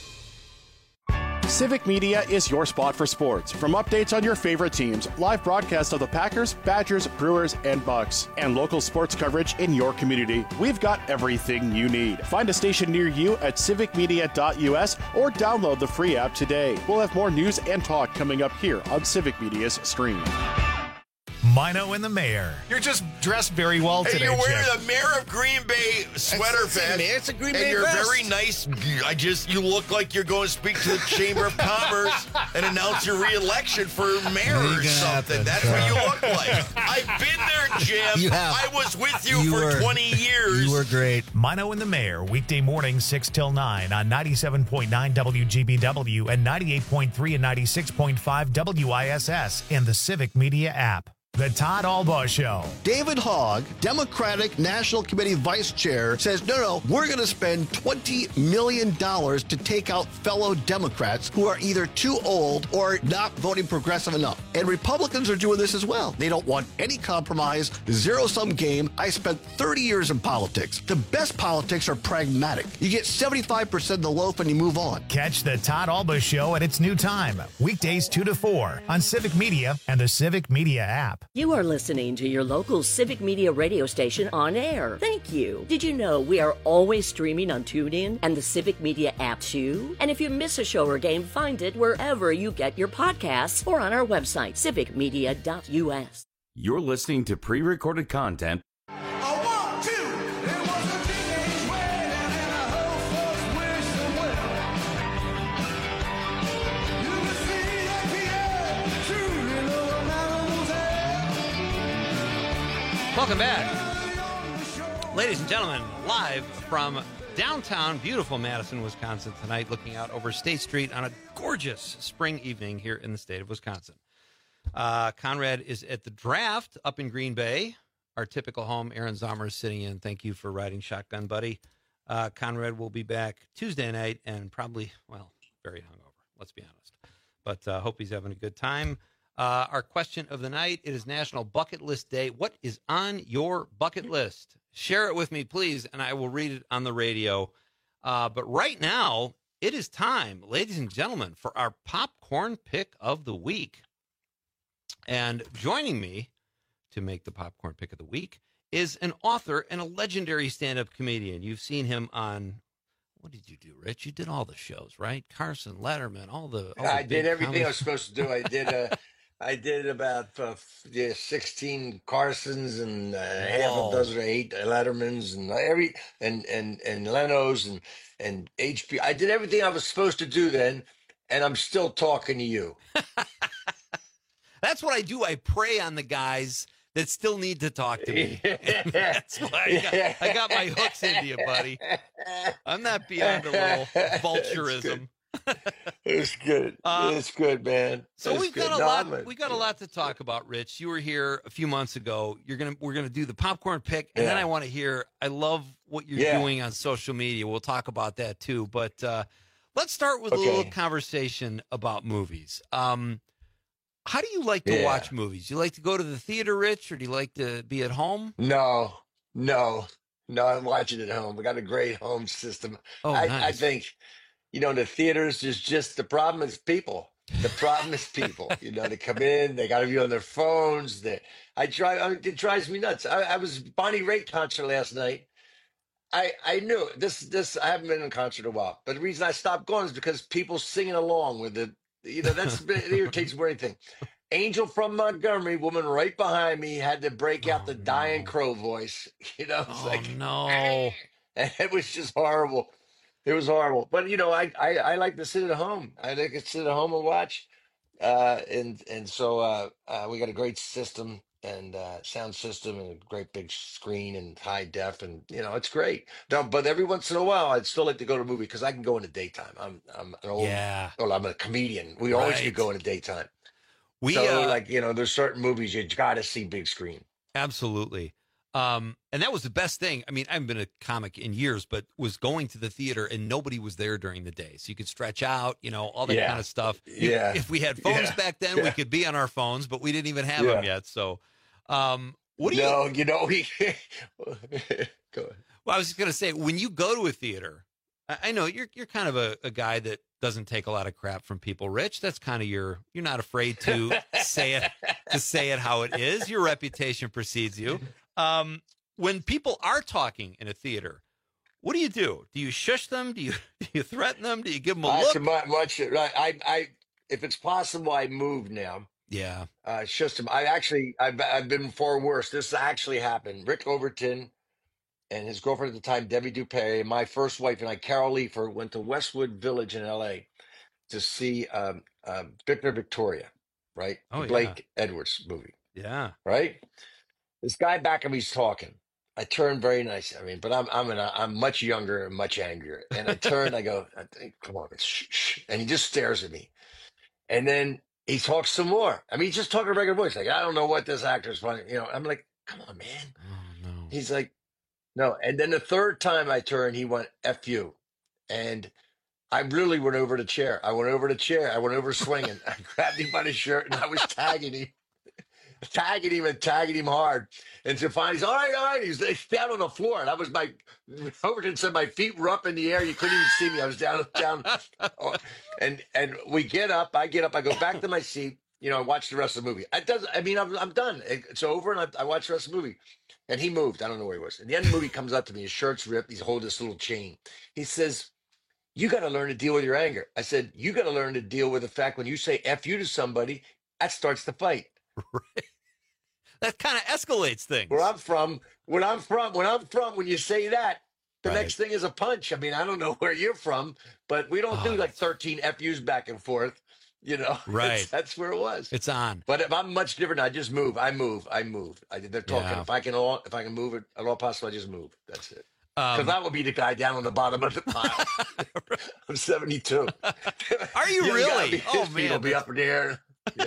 Civic Media is your spot for sports. From updates on your favorite teams, live broadcasts of the Packers, Badgers, Brewers, and Bucks, and local sports coverage in your community, we've got everything you need. Find a station near you at civicmedia.us or download the free app today. We'll have more news and talk coming up here on Civic Media's stream. Mino and the Mayor. You're just dressed very well today, you're wearing Jeff. the Mayor of Green Bay sweater vest. It's a Green Bay and you're vest. very nice. You look like you're going to speak to the Chamber of Commerce and announce your re-election for mayor or something. That's what you look like. I've been there, Jim. You have. I was with you for 20 years. You were great. Mino and the Mayor, weekday mornings 6 till 9 on 97.9 WGBW and 98.3 and 96.5 WISS and the Civic Media app. The Todd Albaugh Show. David Hogg, Democratic National Committee Vice Chair, says, no, we're going to spend $20 million to take out fellow Democrats who are either too old or not voting progressive enough. And Republicans are doing this as well. They don't want any compromise, zero-sum game. I spent 30 years in politics. The best politics are pragmatic. You get 75% of the loaf and you move on. Catch the Todd Albaugh Show at its new time, weekdays 2 to 4 on Civic Media and the Civic Media app. You are listening to your local Civic Media radio station on air. Thank you. Did you know we are always streaming on TuneIn and the Civic Media app too? And if you miss a show or game, find it wherever you get your podcasts or on our website, civicmedia.us. You're listening to pre-recorded content Welcome back. Ladies and gentlemen, live from downtown, beautiful Madison, Wisconsin tonight, looking out over State Street on a gorgeous spring evening here in the state of Wisconsin. Conrad is at the draft up in Green Bay, our typical home. Aaron Zomer is sitting in. Thank you for riding shotgun, buddy. Conrad will be back Tuesday night and probably, well, very hungover, let's be honest. But hope he's having a good time. Our question of the night, it is National Bucket List Day. What is on your bucket list? Share it with me, please, and I will read it on the radio. But right now, it is time, ladies and gentlemen, for our popcorn pick of the week. And joining me to make the popcorn pick of the week is an author and a legendary stand-up comedian. You've seen him on... What did you do, Rich? You did all the shows, right? Carson, Letterman, all the I did everything comedy. I was supposed to do. I did about 16 Carsons and half a dozen or 8 Lettermans and Leno's and HP. I did everything I was supposed to do then, and I'm still talking to you. That's what I do. I prey on the guys that still need to talk to me. That's why I got my hooks into you, buddy. I'm not beyond a little vulturism. It's good. It's good, man. So we've got a lot. We got a lot to talk about, Rich. You were here a few months ago. We're gonna do the popcorn pick, and then I want to hear. I love what you're doing on social media. We'll talk about that too. But let's start with a little conversation about movies. How do you like to watch movies? You like to go to the theater, Rich, or do you like to be at home? No, I'm watching at home. We got a great home system. Oh, nice. nice. I think, the theaters is just the problem is people. The problem is people. They come in, they got to be on their phones. It drives me nuts. I was Bonnie Raitt concert last night. I knew this. I haven't been in a concert in a while, but the reason I stopped going is because people singing along with it. It irritates me. Anything. Angel from Montgomery, woman right behind me, had to break out the Diane Crow voice. No. And it was just horrible. It was horrible. But I like to sit at home. I like to sit at home and watch. So we got a great system and sound system and a great big screen and high def, and it's great. No, but every once in a while, I'd still like to go to a movie because I can go in the daytime. I'm an old. Well, I'm a comedian. We always could go in the daytime. There's certain movies you got to see big screen. Absolutely. And that was the best thing. I mean, I haven't been a comic in years, but was going to the theater and nobody was there during the day. So you could stretch out, all that kind of stuff. If we had phones back then, we could be on our phones, but we didn't even have them yet. So what do you... No, we... Go ahead. Well, I was just going to say, when you go to a theater, I know you're kind of a guy that doesn't take a lot of crap from people, Rich. That's kind of you're not afraid to say it how it is. Your reputation precedes you. When people are talking in a theater, what do? Do you shush them? Do you threaten them? Do you give them a look? Much, right. If it's possible, I move now. Yeah. Shush them. I've been far worse. This actually happened. Rick Overton and his girlfriend at the time, Debbie Dupay, my first wife and I, Carol Leifer, went to Westwood Village in L.A. to see Victor Victoria, right? Oh, the Blake Edwards movie. Yeah. Right? This guy back of me's talking. I turned very nice. But I'm much younger and much angrier. And I turned, I go, come on, shh. And he just stares at me. And then He talks some more. I mean, he's just talking a regular voice. Like, I don't know what this actor's funny. You know, I'm like, come on, man. Oh, no. He's like, no. And then the third time I turned, he went, F you. And I really went over the chair. I went over swinging. I grabbed him by the shirt and I was tagging him and tagging him hard. And so finally, he's all right. He's down on the floor. And I was Overton said my feet were up in the air. You couldn't even see me. I was down. And we get up. I get up. I go back to my seat. You know, I watch the rest of the movie. I'm done. It's over. And I watched the rest of the movie. And he moved. I don't know where he was. And the end of the movie comes up to me. His shirt's ripped. He's holding this little chain. He says, you got to learn to deal with your anger. I said, you got to learn to deal with the fact when you say F you to somebody, that starts the fight. Right. That kind of escalates things. When you say that, the next thing is a punch. I mean, I don't know where you're from, but we don't do like 13 FUs back and forth. You know, right? That's where it was. It's on. But if I'm much different, I just move. I move. They're talking. Yeah. If I can move it at all possible, I just move. That's it. Because I will be the guy down on the bottom of the pile. I'm 72. Are you really? His feet will be up in the air.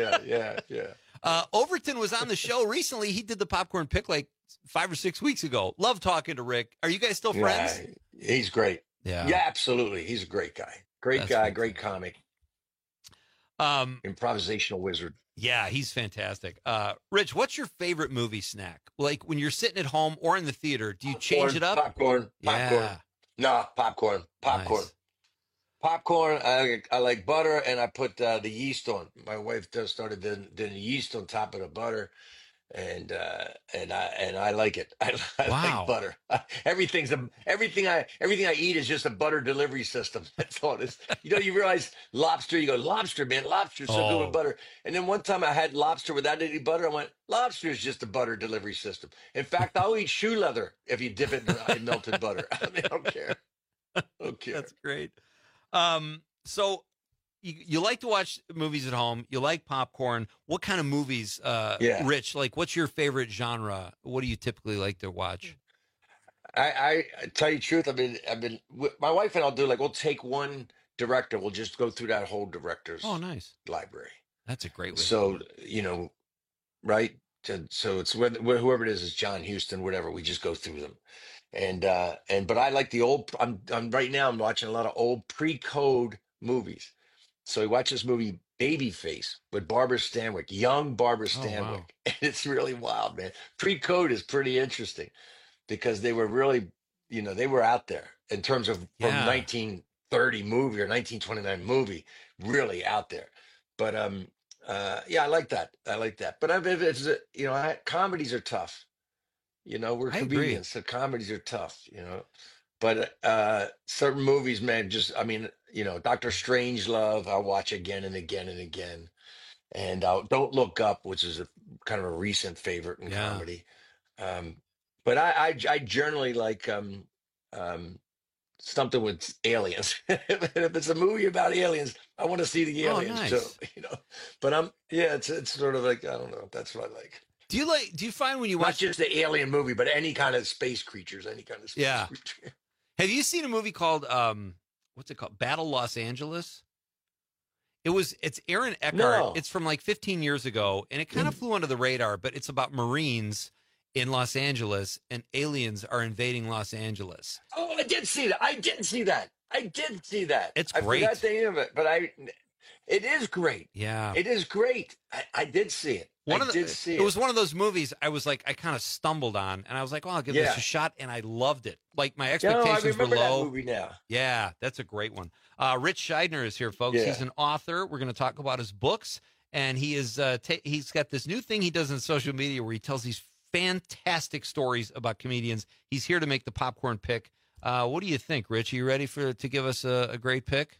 Yeah. Overton was on the show recently. He did the popcorn pick like 5 or 6 weeks ago. Love talking to Rick. Are you guys still friends? Yeah, he's great. Yeah, absolutely. He's a great guy. Great comic. Improvisational wizard. Yeah, he's fantastic. Rich, what's your favorite movie snack? Like when you're sitting at home or in the theater, do you change it up? Popcorn. Yeah. No, popcorn. Nice. Popcorn. I like butter, and I put the yeast on. My wife just started doing the yeast on top of the butter, and I like it. I like butter. Everything I eat is just a butter delivery system. That's all it is. You know, you realize lobster. You go, lobster, man, lobster's so good with butter. And then one time I had lobster without any butter. I went, lobster is just a butter delivery system. In fact, I'll eat shoe leather if you dip it in melted butter. I mean, I don't care. That's great. So you like to watch movies at home. You like popcorn. What kind of movies, Rich? Like, what's your favorite genre? What do you typically like to watch? I tell you the truth. I've been my wife and I'll do we'll take one director. We'll just go through that whole director's library. That's a great way. So, you know, right. So it's whoever it is John Huston, whatever. We just go through them. But I like the old. I'm right now. I'm watching a lot of old pre-code movies. So we watch this movie Babyface with Barbara Stanwyck, young Barbara Stanwyck, wow. and it's really wild, man. Pre-code is pretty interesting because they were really, you know, they were out there in terms of from 1930 movie or 1929 movie, really out there. But I like that. But if it's comedies are tough. You know, we're comedians, so comedies are tough, you know. But certain movies, man, Dr. Strangelove, I'll watch again and again and again. And Don't Look Up, which is a kind of a recent favorite in comedy. But I generally like something with aliens. If it's a movie about aliens, I want to see the aliens too, you know. But it's sort of like, I don't know, that's what I like. Do you find when you watch not just the alien movie, but any kind of space creatures, creature. Have you seen a movie called what's it called? Battle Los Angeles? It's Aaron Eckhart. No. It's from like 15 years ago, and it kind of flew under the radar, but it's about Marines in Los Angeles and aliens are invading Los Angeles. Oh, I did see that. It's I great. forgot the name of it, but it is great. Yeah. It is great. I did see it. It was one of those movies I was like, I kind of stumbled on, and I was like, oh, I'll give this a shot, and I loved it. Like, my expectations were low. That movie now. Yeah, that's a great one. Rich Scheidner is here, folks. Yeah. He's an author. We're going to talk about his books, and he is he's got this new thing he does on social media where he tells these fantastic stories about comedians. He's here to make the popcorn pick. What do you think, Rich? Are you ready to give us a great pick?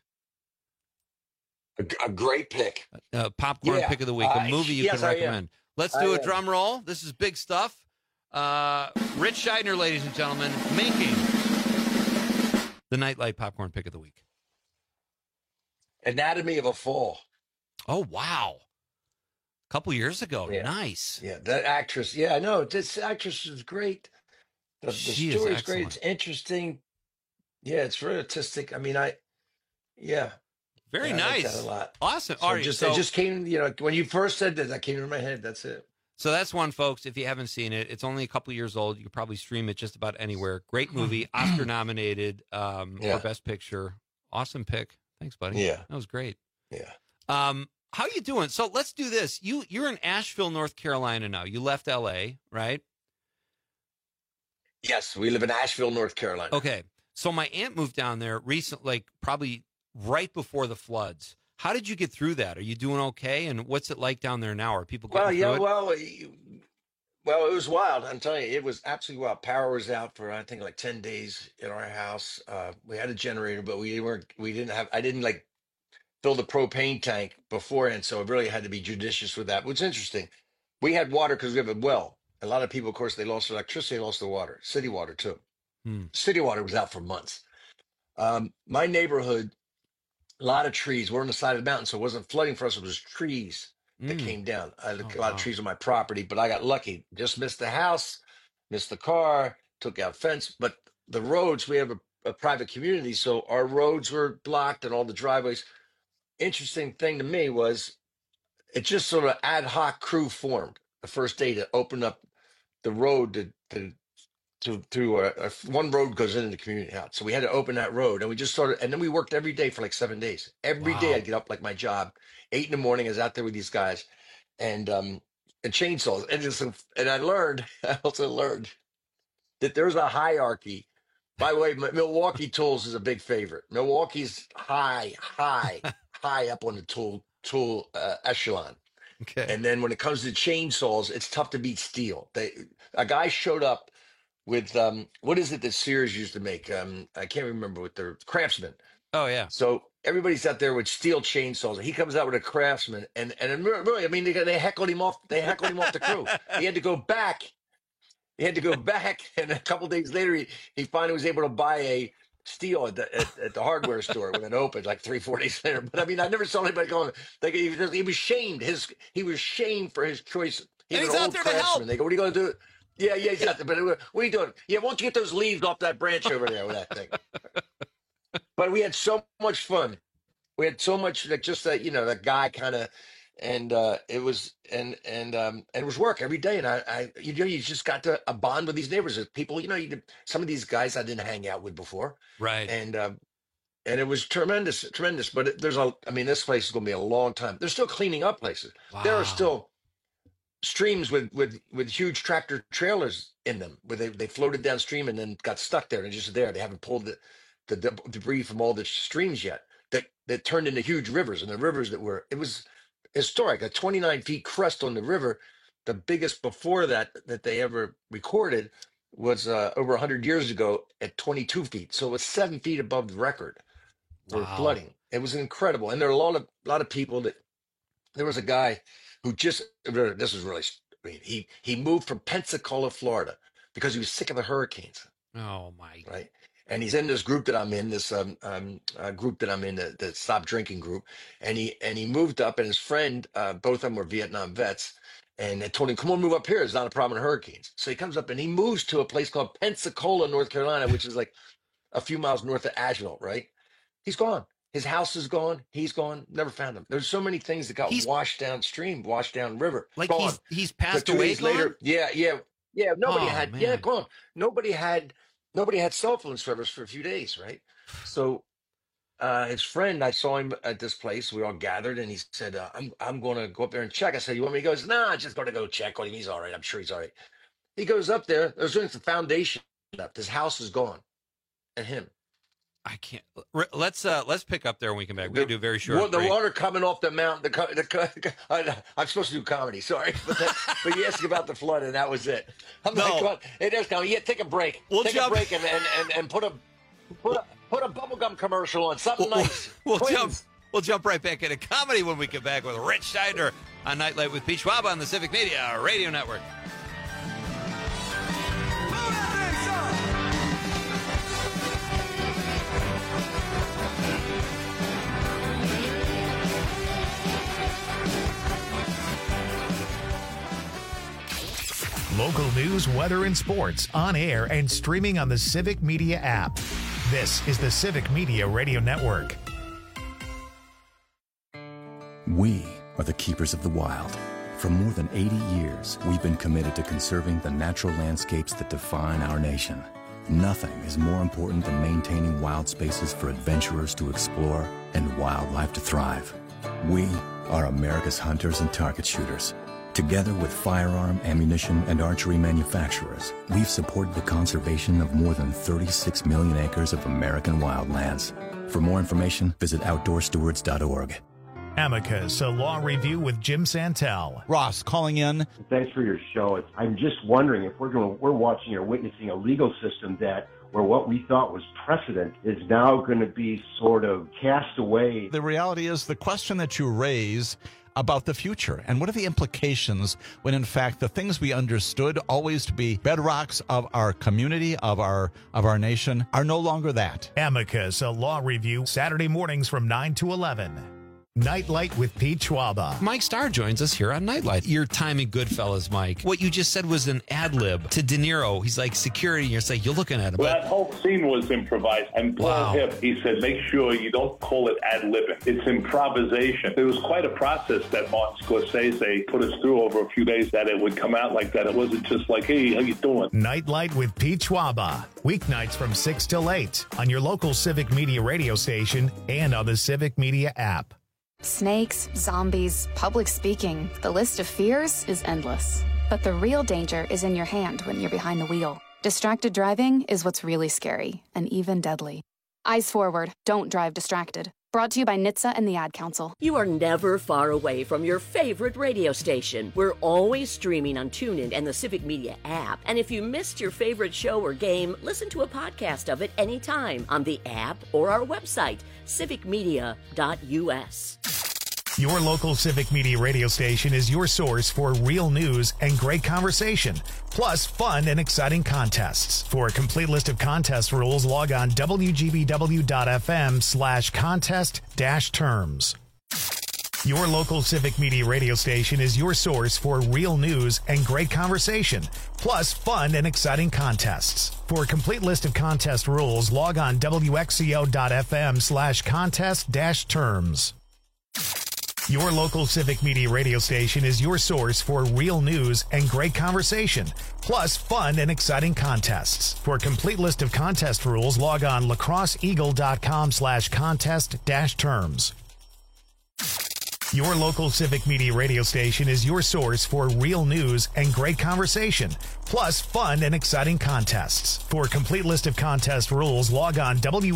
A great pick. Popcorn pick of the week. A movie you can recommend. Let's do a drum roll. This is big stuff. Rich Scheidner, ladies and gentlemen, making the Nightlight popcorn pick of the week. Anatomy of a Fall. Oh, wow. A couple years ago. Yeah. Nice. Yeah, that actress. Yeah, I know. This actress is great. The story is great. It's interesting. Yeah, it's very artistic. I mean, Very I like nice. that a lot. Awesome. So All right, it so just came, when you first said that came in my head. That's it. So that's one, folks. If you haven't seen it, it's only a couple years old. You could probably stream it just about anywhere. Great movie, Oscar nominated for Best Picture. Awesome pick. Thanks, buddy. Yeah, that was great. Yeah. How you doing? So let's do this. You're in Asheville, North Carolina now. You left L.A., right? Yes, we live in Asheville, North Carolina. Okay. So my aunt moved down there recently, probably right before the floods. How did you get through that? Are you doing okay? And what's it like down there now? Are people getting through it? Well, it was wild. I'm telling you, it was absolutely wild. Power was out for I think like 10 days in our house. We had a generator, but I didn't like fill the propane tank beforehand, so I really had to be judicious with that. What's interesting, we had water because we have a well. A lot of people, of course, they lost electricity, they lost their water. City water too. City water was out for months. My neighborhood, a lot of trees. We're on the side of the mountain, so it wasn't flooding for us. It was trees that came down. I had a lot of trees on my property, but I got lucky. Just missed the house, missed the car, took out fence. But the roads, we have a private community, so our roads were blocked and all the driveways. Interesting thing to me was it just sort of ad hoc crew formed the first day to open up the road to one road goes into the community house. So we had to open that road, and we just started, and then we worked every day for like 7 days. Every day I'd get up like my job, 8 in the morning. I was out there with these guys and chainsaws. And I also learned that there's a hierarchy. By the way, Milwaukee Tools is a big favorite. Milwaukee's high up on the tool echelon. Okay. And then when it comes to chainsaws, it's tough to beat steel. A guy showed up with what is it that Sears used to make? I can't remember what their Craftsman. Oh yeah. So everybody's out there with steel chainsaws, and he comes out with a Craftsman, and really, I mean, they heckled him off. They heckled him off the crew. He had to go back. And a couple of days later, he finally was able to buy a steel at the hardware store when it opened, like 3-4 days later. But I mean, I never saw anybody going. Like he was shamed. He was shamed for his choice. And he's out there to help. They go, "What are you going to do?" Yeah, he's out there. But what are you doing? Yeah, why don't you get those leaves off that branch over there with that thing? But we had so much fun. We had so much, like, just that, that guy kind of, and it was work every day. And you just got to bond with these neighbors, people. Some of these guys I didn't hang out with before, right? And it was tremendous. But this place is going to be a long time. They're still cleaning up places. Wow. There are still streams with huge tractor trailers in them where they floated downstream and then got stuck there and just there. They haven't pulled the debris from all the streams yet that turned into huge rivers, and the rivers it was historic. A 29 feet crest on the river, the biggest before that they ever recorded was over 100 years ago at 22 feet. So it was 7 feet above the record for flooding. It was incredible. And there are a lot of people there was a guy who this was really, he moved from Pensacola, Florida, because he was sick of the hurricanes. Oh my! Right, and he's in this group that I'm in, the Stop Drinking group, and he moved up, and his friend, both of them were Vietnam vets, and they told him, "Come on, move up here. It's not a problem in hurricanes." So he comes up and he moves to a place called Pensacola, North Carolina, which is like a few miles north of Asheville. Right, he's gone. His house is gone. He's gone. Never found him. There's so many things that got washed downstream, washed down river. Like gone. he's passed But 2 away. days later, yeah. Nobody had. Man. Yeah, gone. Nobody had cell phone service for a few days, right? So his friend, I saw him at this place. We all gathered, and he said, "I'm going to go up there and check." I said, "You want me?" He goes, "Nah, I'm just going to go check on him. He's all right. I'm sure he's all right." He goes up there. There's just the foundation left. His house is gone, and him. I can't. Let's pick up there when we come back. We're going to do a very short. The water coming off the mountain. I'm supposed to do comedy. Sorry, but you asked about the flood, and that was it. I'm like, come on. It is coming. Yeah, take a break. Take a break and put a bubblegum commercial on, something nice. We'll jump right back into comedy when we come back with Rich Steiner on Nightlight with Pete Schwab on the Civic Media Radio Network. Local news, weather, and sports on air and streaming on the Civic Media app. This is the Civic Media Radio Network. We are the keepers of the wild. For more than 80 years, we've been committed to conserving the natural landscapes that define our nation. Nothing is more important than maintaining wild spaces for adventurers to explore and wildlife to thrive. We are America's hunters and target shooters. Together with firearm, ammunition, and archery manufacturers, we've supported the conservation of more than 36 million acres of American wildlands. For more information, visit OutdoorStewards.org. Amicus, a law review with Jim Santel. Ross calling in. Thanks for your show. I'm just wondering if we're watching or witnessing a legal system where what we thought was precedent is now going to be sort of cast away. The reality is the question that you raise about the future and what are the implications when in fact the things we understood always to be bedrocks of our community, of our nation, are no longer that. Amicus, a law review, Saturday mornings from 9 to 11. Nightlight with Pete Schwaba. Mike Starr joins us here on Nightlight. Your time in Goodfellas, Mike. What you just said was an ad lib to De Niro. He's like security, and you're looking at him. Well, that whole scene was improvised. And Paul Hipp, he said, make sure you don't call it ad libbing. It's improvisation. It was quite a process that Martin Scorsese put us through over a few days that it would come out like that. It wasn't just like, hey, how you doing? Nightlight with Pete Schwaba. Weeknights from 6 till 8 on your local Civic Media radio station and on the Civic Media app. Snakes, zombies, public speaking, the list of fears is endless. But the real danger is in your hand when you're behind the wheel. Distracted driving is what's really scary and even deadly. Eyes forward, don't drive distracted. Brought to you by NHTSA and the Ad Council. You are never far away from your favorite radio station. We're always streaming on TuneIn and the Civic Media app. And if you missed your favorite show or game, listen to a podcast of it anytime on the app or our website, civicmedia.us. Your local Civic Media radio station is your source for real news and great conversation, plus fun and exciting contests. For a complete list of contest rules, log on wgbw.fm/contest-terms. Your local Civic Media radio station is your source for real news and great conversation, plus fun and exciting contests. For a complete list of contest rules, log on wxco.fm/contest-terms. Your local Civic Media radio station is your source for real news and great conversation, plus fun and exciting contests. For a complete list of contest rules, log on lacrosseeagle.com/contest-terms. Your local Civic Media radio station is your source for real news and great conversation, plus fun and exciting contests. For a complete list of contest rules, log on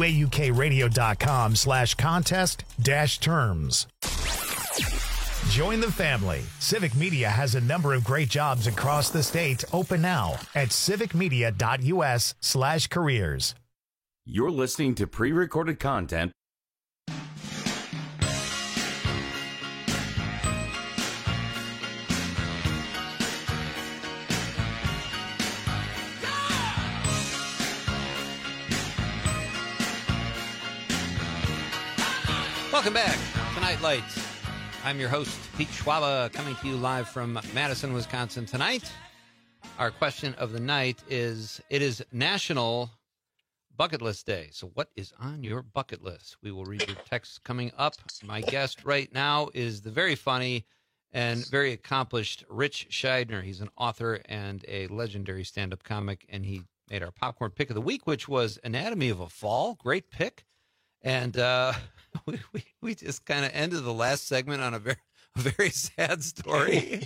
waukradio.com/contest-terms. Join the family. Civic Media has a number of great jobs across the state open now at civicmedia.us/careers. You're listening to pre-recorded content. Welcome back to Nightlight. I'm your host, Pete Schwaba, coming to you live from Madison, Wisconsin tonight. Our question of the night is, it is National Bucket List Day. So what is on your bucket list? We will read your texts coming up. My guest right now is the very funny and very accomplished Rich Scheidner. He's an author and a legendary stand-up comic, and he made our popcorn pick of the week, which was Anatomy of a Fall. Great pick. And we just kind of ended the last segment on a very sad story.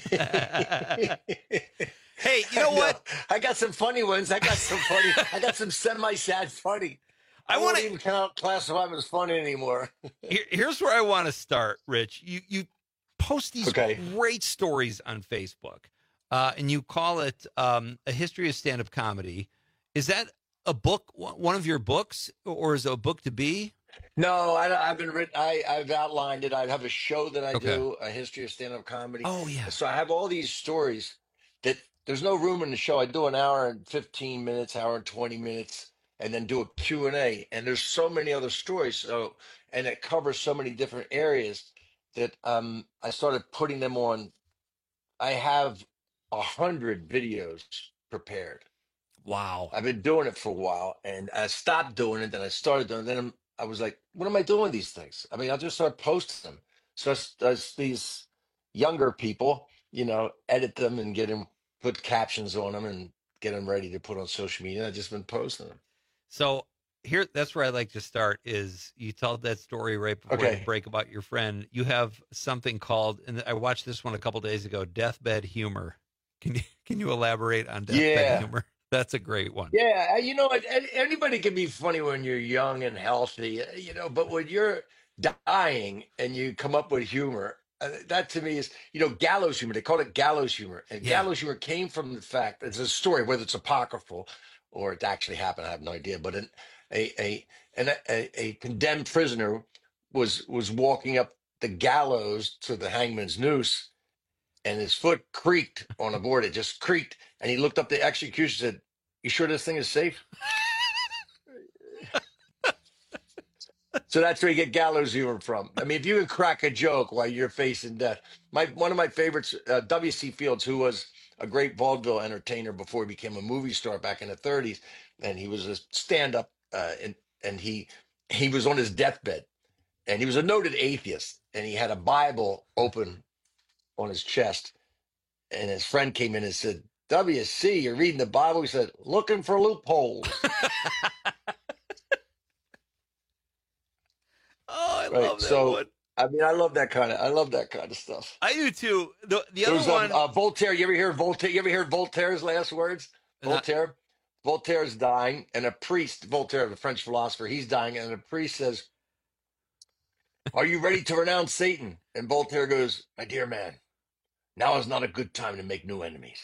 Hey, you know what? I got some funny ones. I got some semi-sad funny. I won't even classify them as funny anymore. Here's where I want to start, Rich. You post these great stories on Facebook, and you call it A History of Stand-Up Comedy. Is that a book, one of your books, or is it a book to be? No, I've outlined it. I have a show that I do, A History of Stand-Up Comedy. Oh, yeah. So I have all these stories that there's no room in the show. I do an hour and 15 minutes, hour and 20 minutes, and then do a Q&A. And there's so many other stories. And it covers so many different areas that I started putting them on. I have 100 videos prepared. Wow. I've been doing it for a while, and I stopped doing it, then I started doing it. Then I was like, what am I doing with these things? I mean, I'll just start posting them. So us these younger people, edit them and put captions on them and get them ready to put on social media. I've just been posting them. So that's where I like to start is you told that story right before the break about your friend. You have something called, and I watched this one a couple days ago, Deathbed Humor. Can you elaborate on Deathbed Humor? That's a great one. Yeah, anybody can be funny when you're young and healthy, but when you're dying and you come up with humor, that to me is, gallows humor. They call it gallows humor. And gallows humor came from the fact, it's a story, whether it's apocryphal or it actually happened, I have no idea. But a condemned prisoner was walking up the gallows to the hangman's noose, and his foot creaked on a board. It just creaked. And he looked up the executioner and said, "You sure this thing is safe?" So that's where you get gallows humor from. I mean, if you can crack a joke while you're facing death. One of my favorites, W.C. Fields, who was a great vaudeville entertainer before he became a movie star back in the 30s. And he was a stand-up, and he was on his deathbed. And he was a noted atheist. And he had a Bible open on his chest, and his friend came in and said, "WC, you're reading the Bible?" He said, "Looking for loopholes." I love that one. I mean, I love that kind of stuff. I do too. The other one, Voltaire. You ever hear Voltaire? You ever hear Voltaire's last words? Voltaire's dying, and a priest, Voltaire, the French philosopher, he's dying, and a priest says, "Are you ready to renounce Satan?" And Voltaire goes, "My dear man, now is not a good time to make new enemies."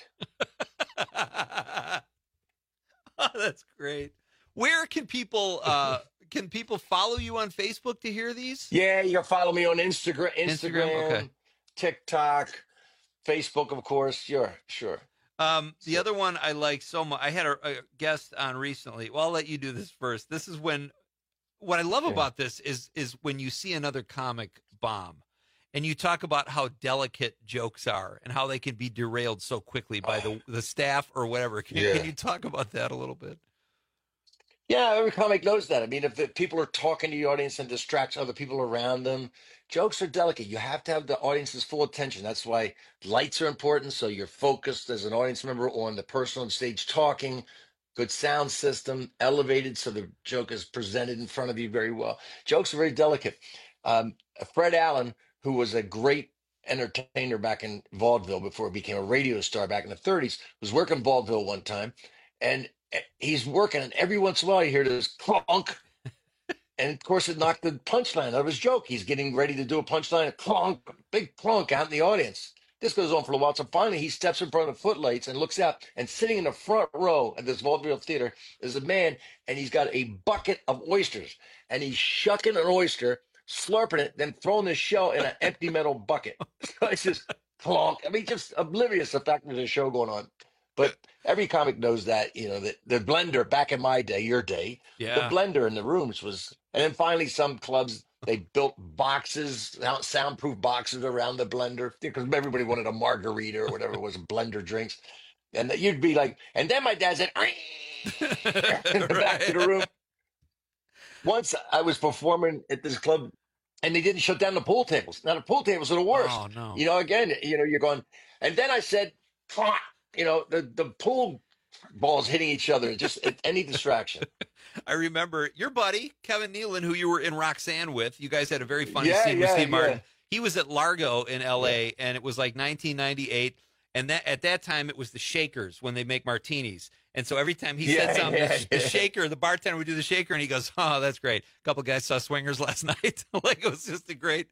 Oh, that's great. Where can people follow you on Facebook to hear these? Yeah, you can follow me on Instagram, okay. TikTok, Facebook, of course. Sure. The other one I like so much, I had a guest on recently. Well, I'll let you do this first. This is what I love about this is when you see another comic bomb. And you talk about how delicate jokes are and how they can be derailed so quickly by the staff or whatever. Can you talk about that a little bit? Yeah, every comic knows that. I mean, if the people are talking to the audience and distracts other people around them, jokes are delicate. You have to have the audience's full attention. That's why lights are important, so you're focused as an audience member on the person on stage talking. Good sound system, elevated so the joke is presented in front of you very well. Jokes are very delicate. Fred Allen, who was a great entertainer back in vaudeville before he became a radio star back in the 30s, was working vaudeville one time, and he's working, and every once in a while you hear this clunk, and of course it knocked the punchline out of his joke. He's getting ready to do a punchline, a clunk, big clunk out in the audience. This goes on for a while, so finally he steps in front of the footlights and looks out, and sitting in the front row at this vaudeville theater is a man, and he's got a bucket of oysters, and he's shucking an oyster, slurping it, then throwing the shell in an empty metal bucket. So it's just clonk. I mean, just oblivious to the fact there's a show going on. But every comic knows that, that the blender back in my day, your day, the blender in the rooms was, and then finally some clubs, they built boxes, soundproof boxes around the blender because everybody wanted a margarita or whatever it was, blender drinks. And you'd be like, and then my dad said, in the back of the room. Once I was performing at this club, and they didn't shut down the pool tables. Now, the pool tables are the worst. Oh, no. You're going, and then I said, the pool balls hitting each other, just any distraction. I remember your buddy, Kevin Nealon, who you were in Roxanne with. You guys had a very funny scene with Steve Martin. He was at Largo in L.A., and it was like 1998. And at that time, it was the Shakers when they make martinis. And so every time he said something, the shaker, the bartender would do the shaker, and he goes, "Oh, that's great. A couple guys saw Swingers last night." Like, it was just a great,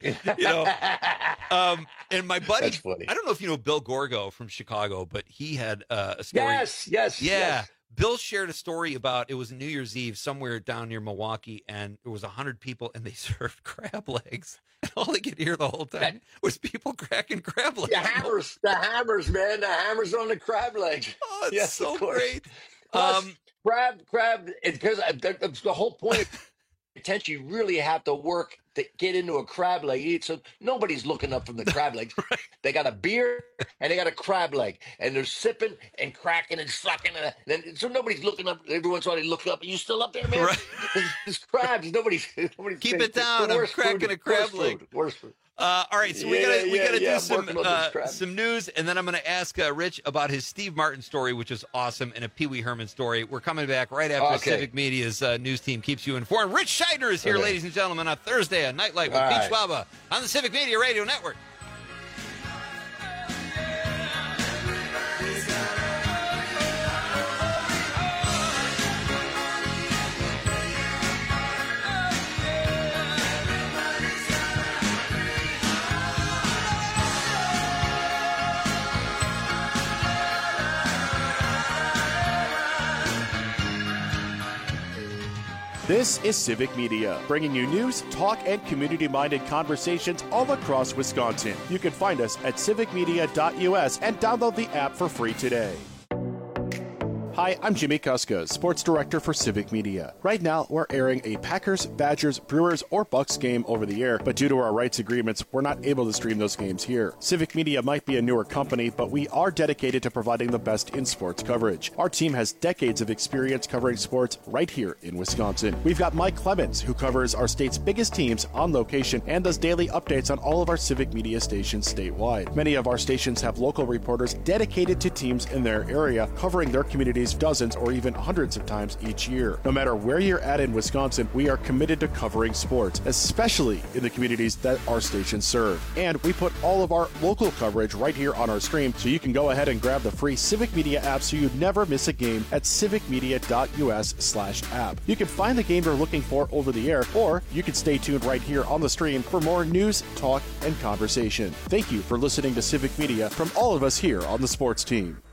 And my buddy, I don't know if you know Bill Gorgo from Chicago, but he had a story. Yes. Bill shared a story about, it was New Year's Eve somewhere down near Milwaukee, and there was 100 people, and they served crab legs. And all they could hear the whole time was people cracking crab legs. The hammers, man. The hammers on the crab legs. Oh, it's so great. Plus, crab, because the whole point attention, you really have to work to get into a crab leg eat. So nobody's looking up from the crab legs. They got a beer and they got a crab leg, and they're sipping and cracking and sucking. So nobody's looking up. Everyone's already looking up. Are you still up there, man? There's crabs. Nobody's keep it down. I'm cracking a crab leg. Worst food. All right, so we gotta do some news, and then I'm gonna ask Rich about his Steve Martin story, which is awesome, and a Pee Wee Herman story. We're coming back right after Civic Media's news team keeps you informed. Rich Scheidner is here, ladies and gentlemen, on Thursday at Nightlight with Pete Schwaba on the Civic Media Radio Network. This is Civic Media, bringing you news, talk, and community-minded conversations all across Wisconsin. You can find us at civicmedia.us and download the app for free today. Hi, I'm Jimmy Kuska, Sports Director for Civic Media. Right now, we're airing a Packers, Badgers, Brewers, or Bucks game over the air, but due to our rights agreements, we're not able to stream those games here. Civic Media might be a newer company, but we are dedicated to providing the best in sports coverage. Our team has decades of experience covering sports right here in Wisconsin. We've got Mike Clemens, who covers our state's biggest teams on location and does daily updates on all of our Civic Media stations statewide. Many of our stations have local reporters dedicated to teams in their area, covering their communities dozens or even hundreds of times each year. No matter where you're at in Wisconsin, we are committed to covering sports, especially in the communities that our stations serve. And we put all of our local coverage right here on our stream, so you can go ahead and grab the free Civic Media app so you never miss a game at civicmedia.us/app. You can find the game you're looking for over the air, or you can stay tuned right here on the stream for more news, talk, and conversation. Thank you for listening to Civic Media from all of us here on the sports team.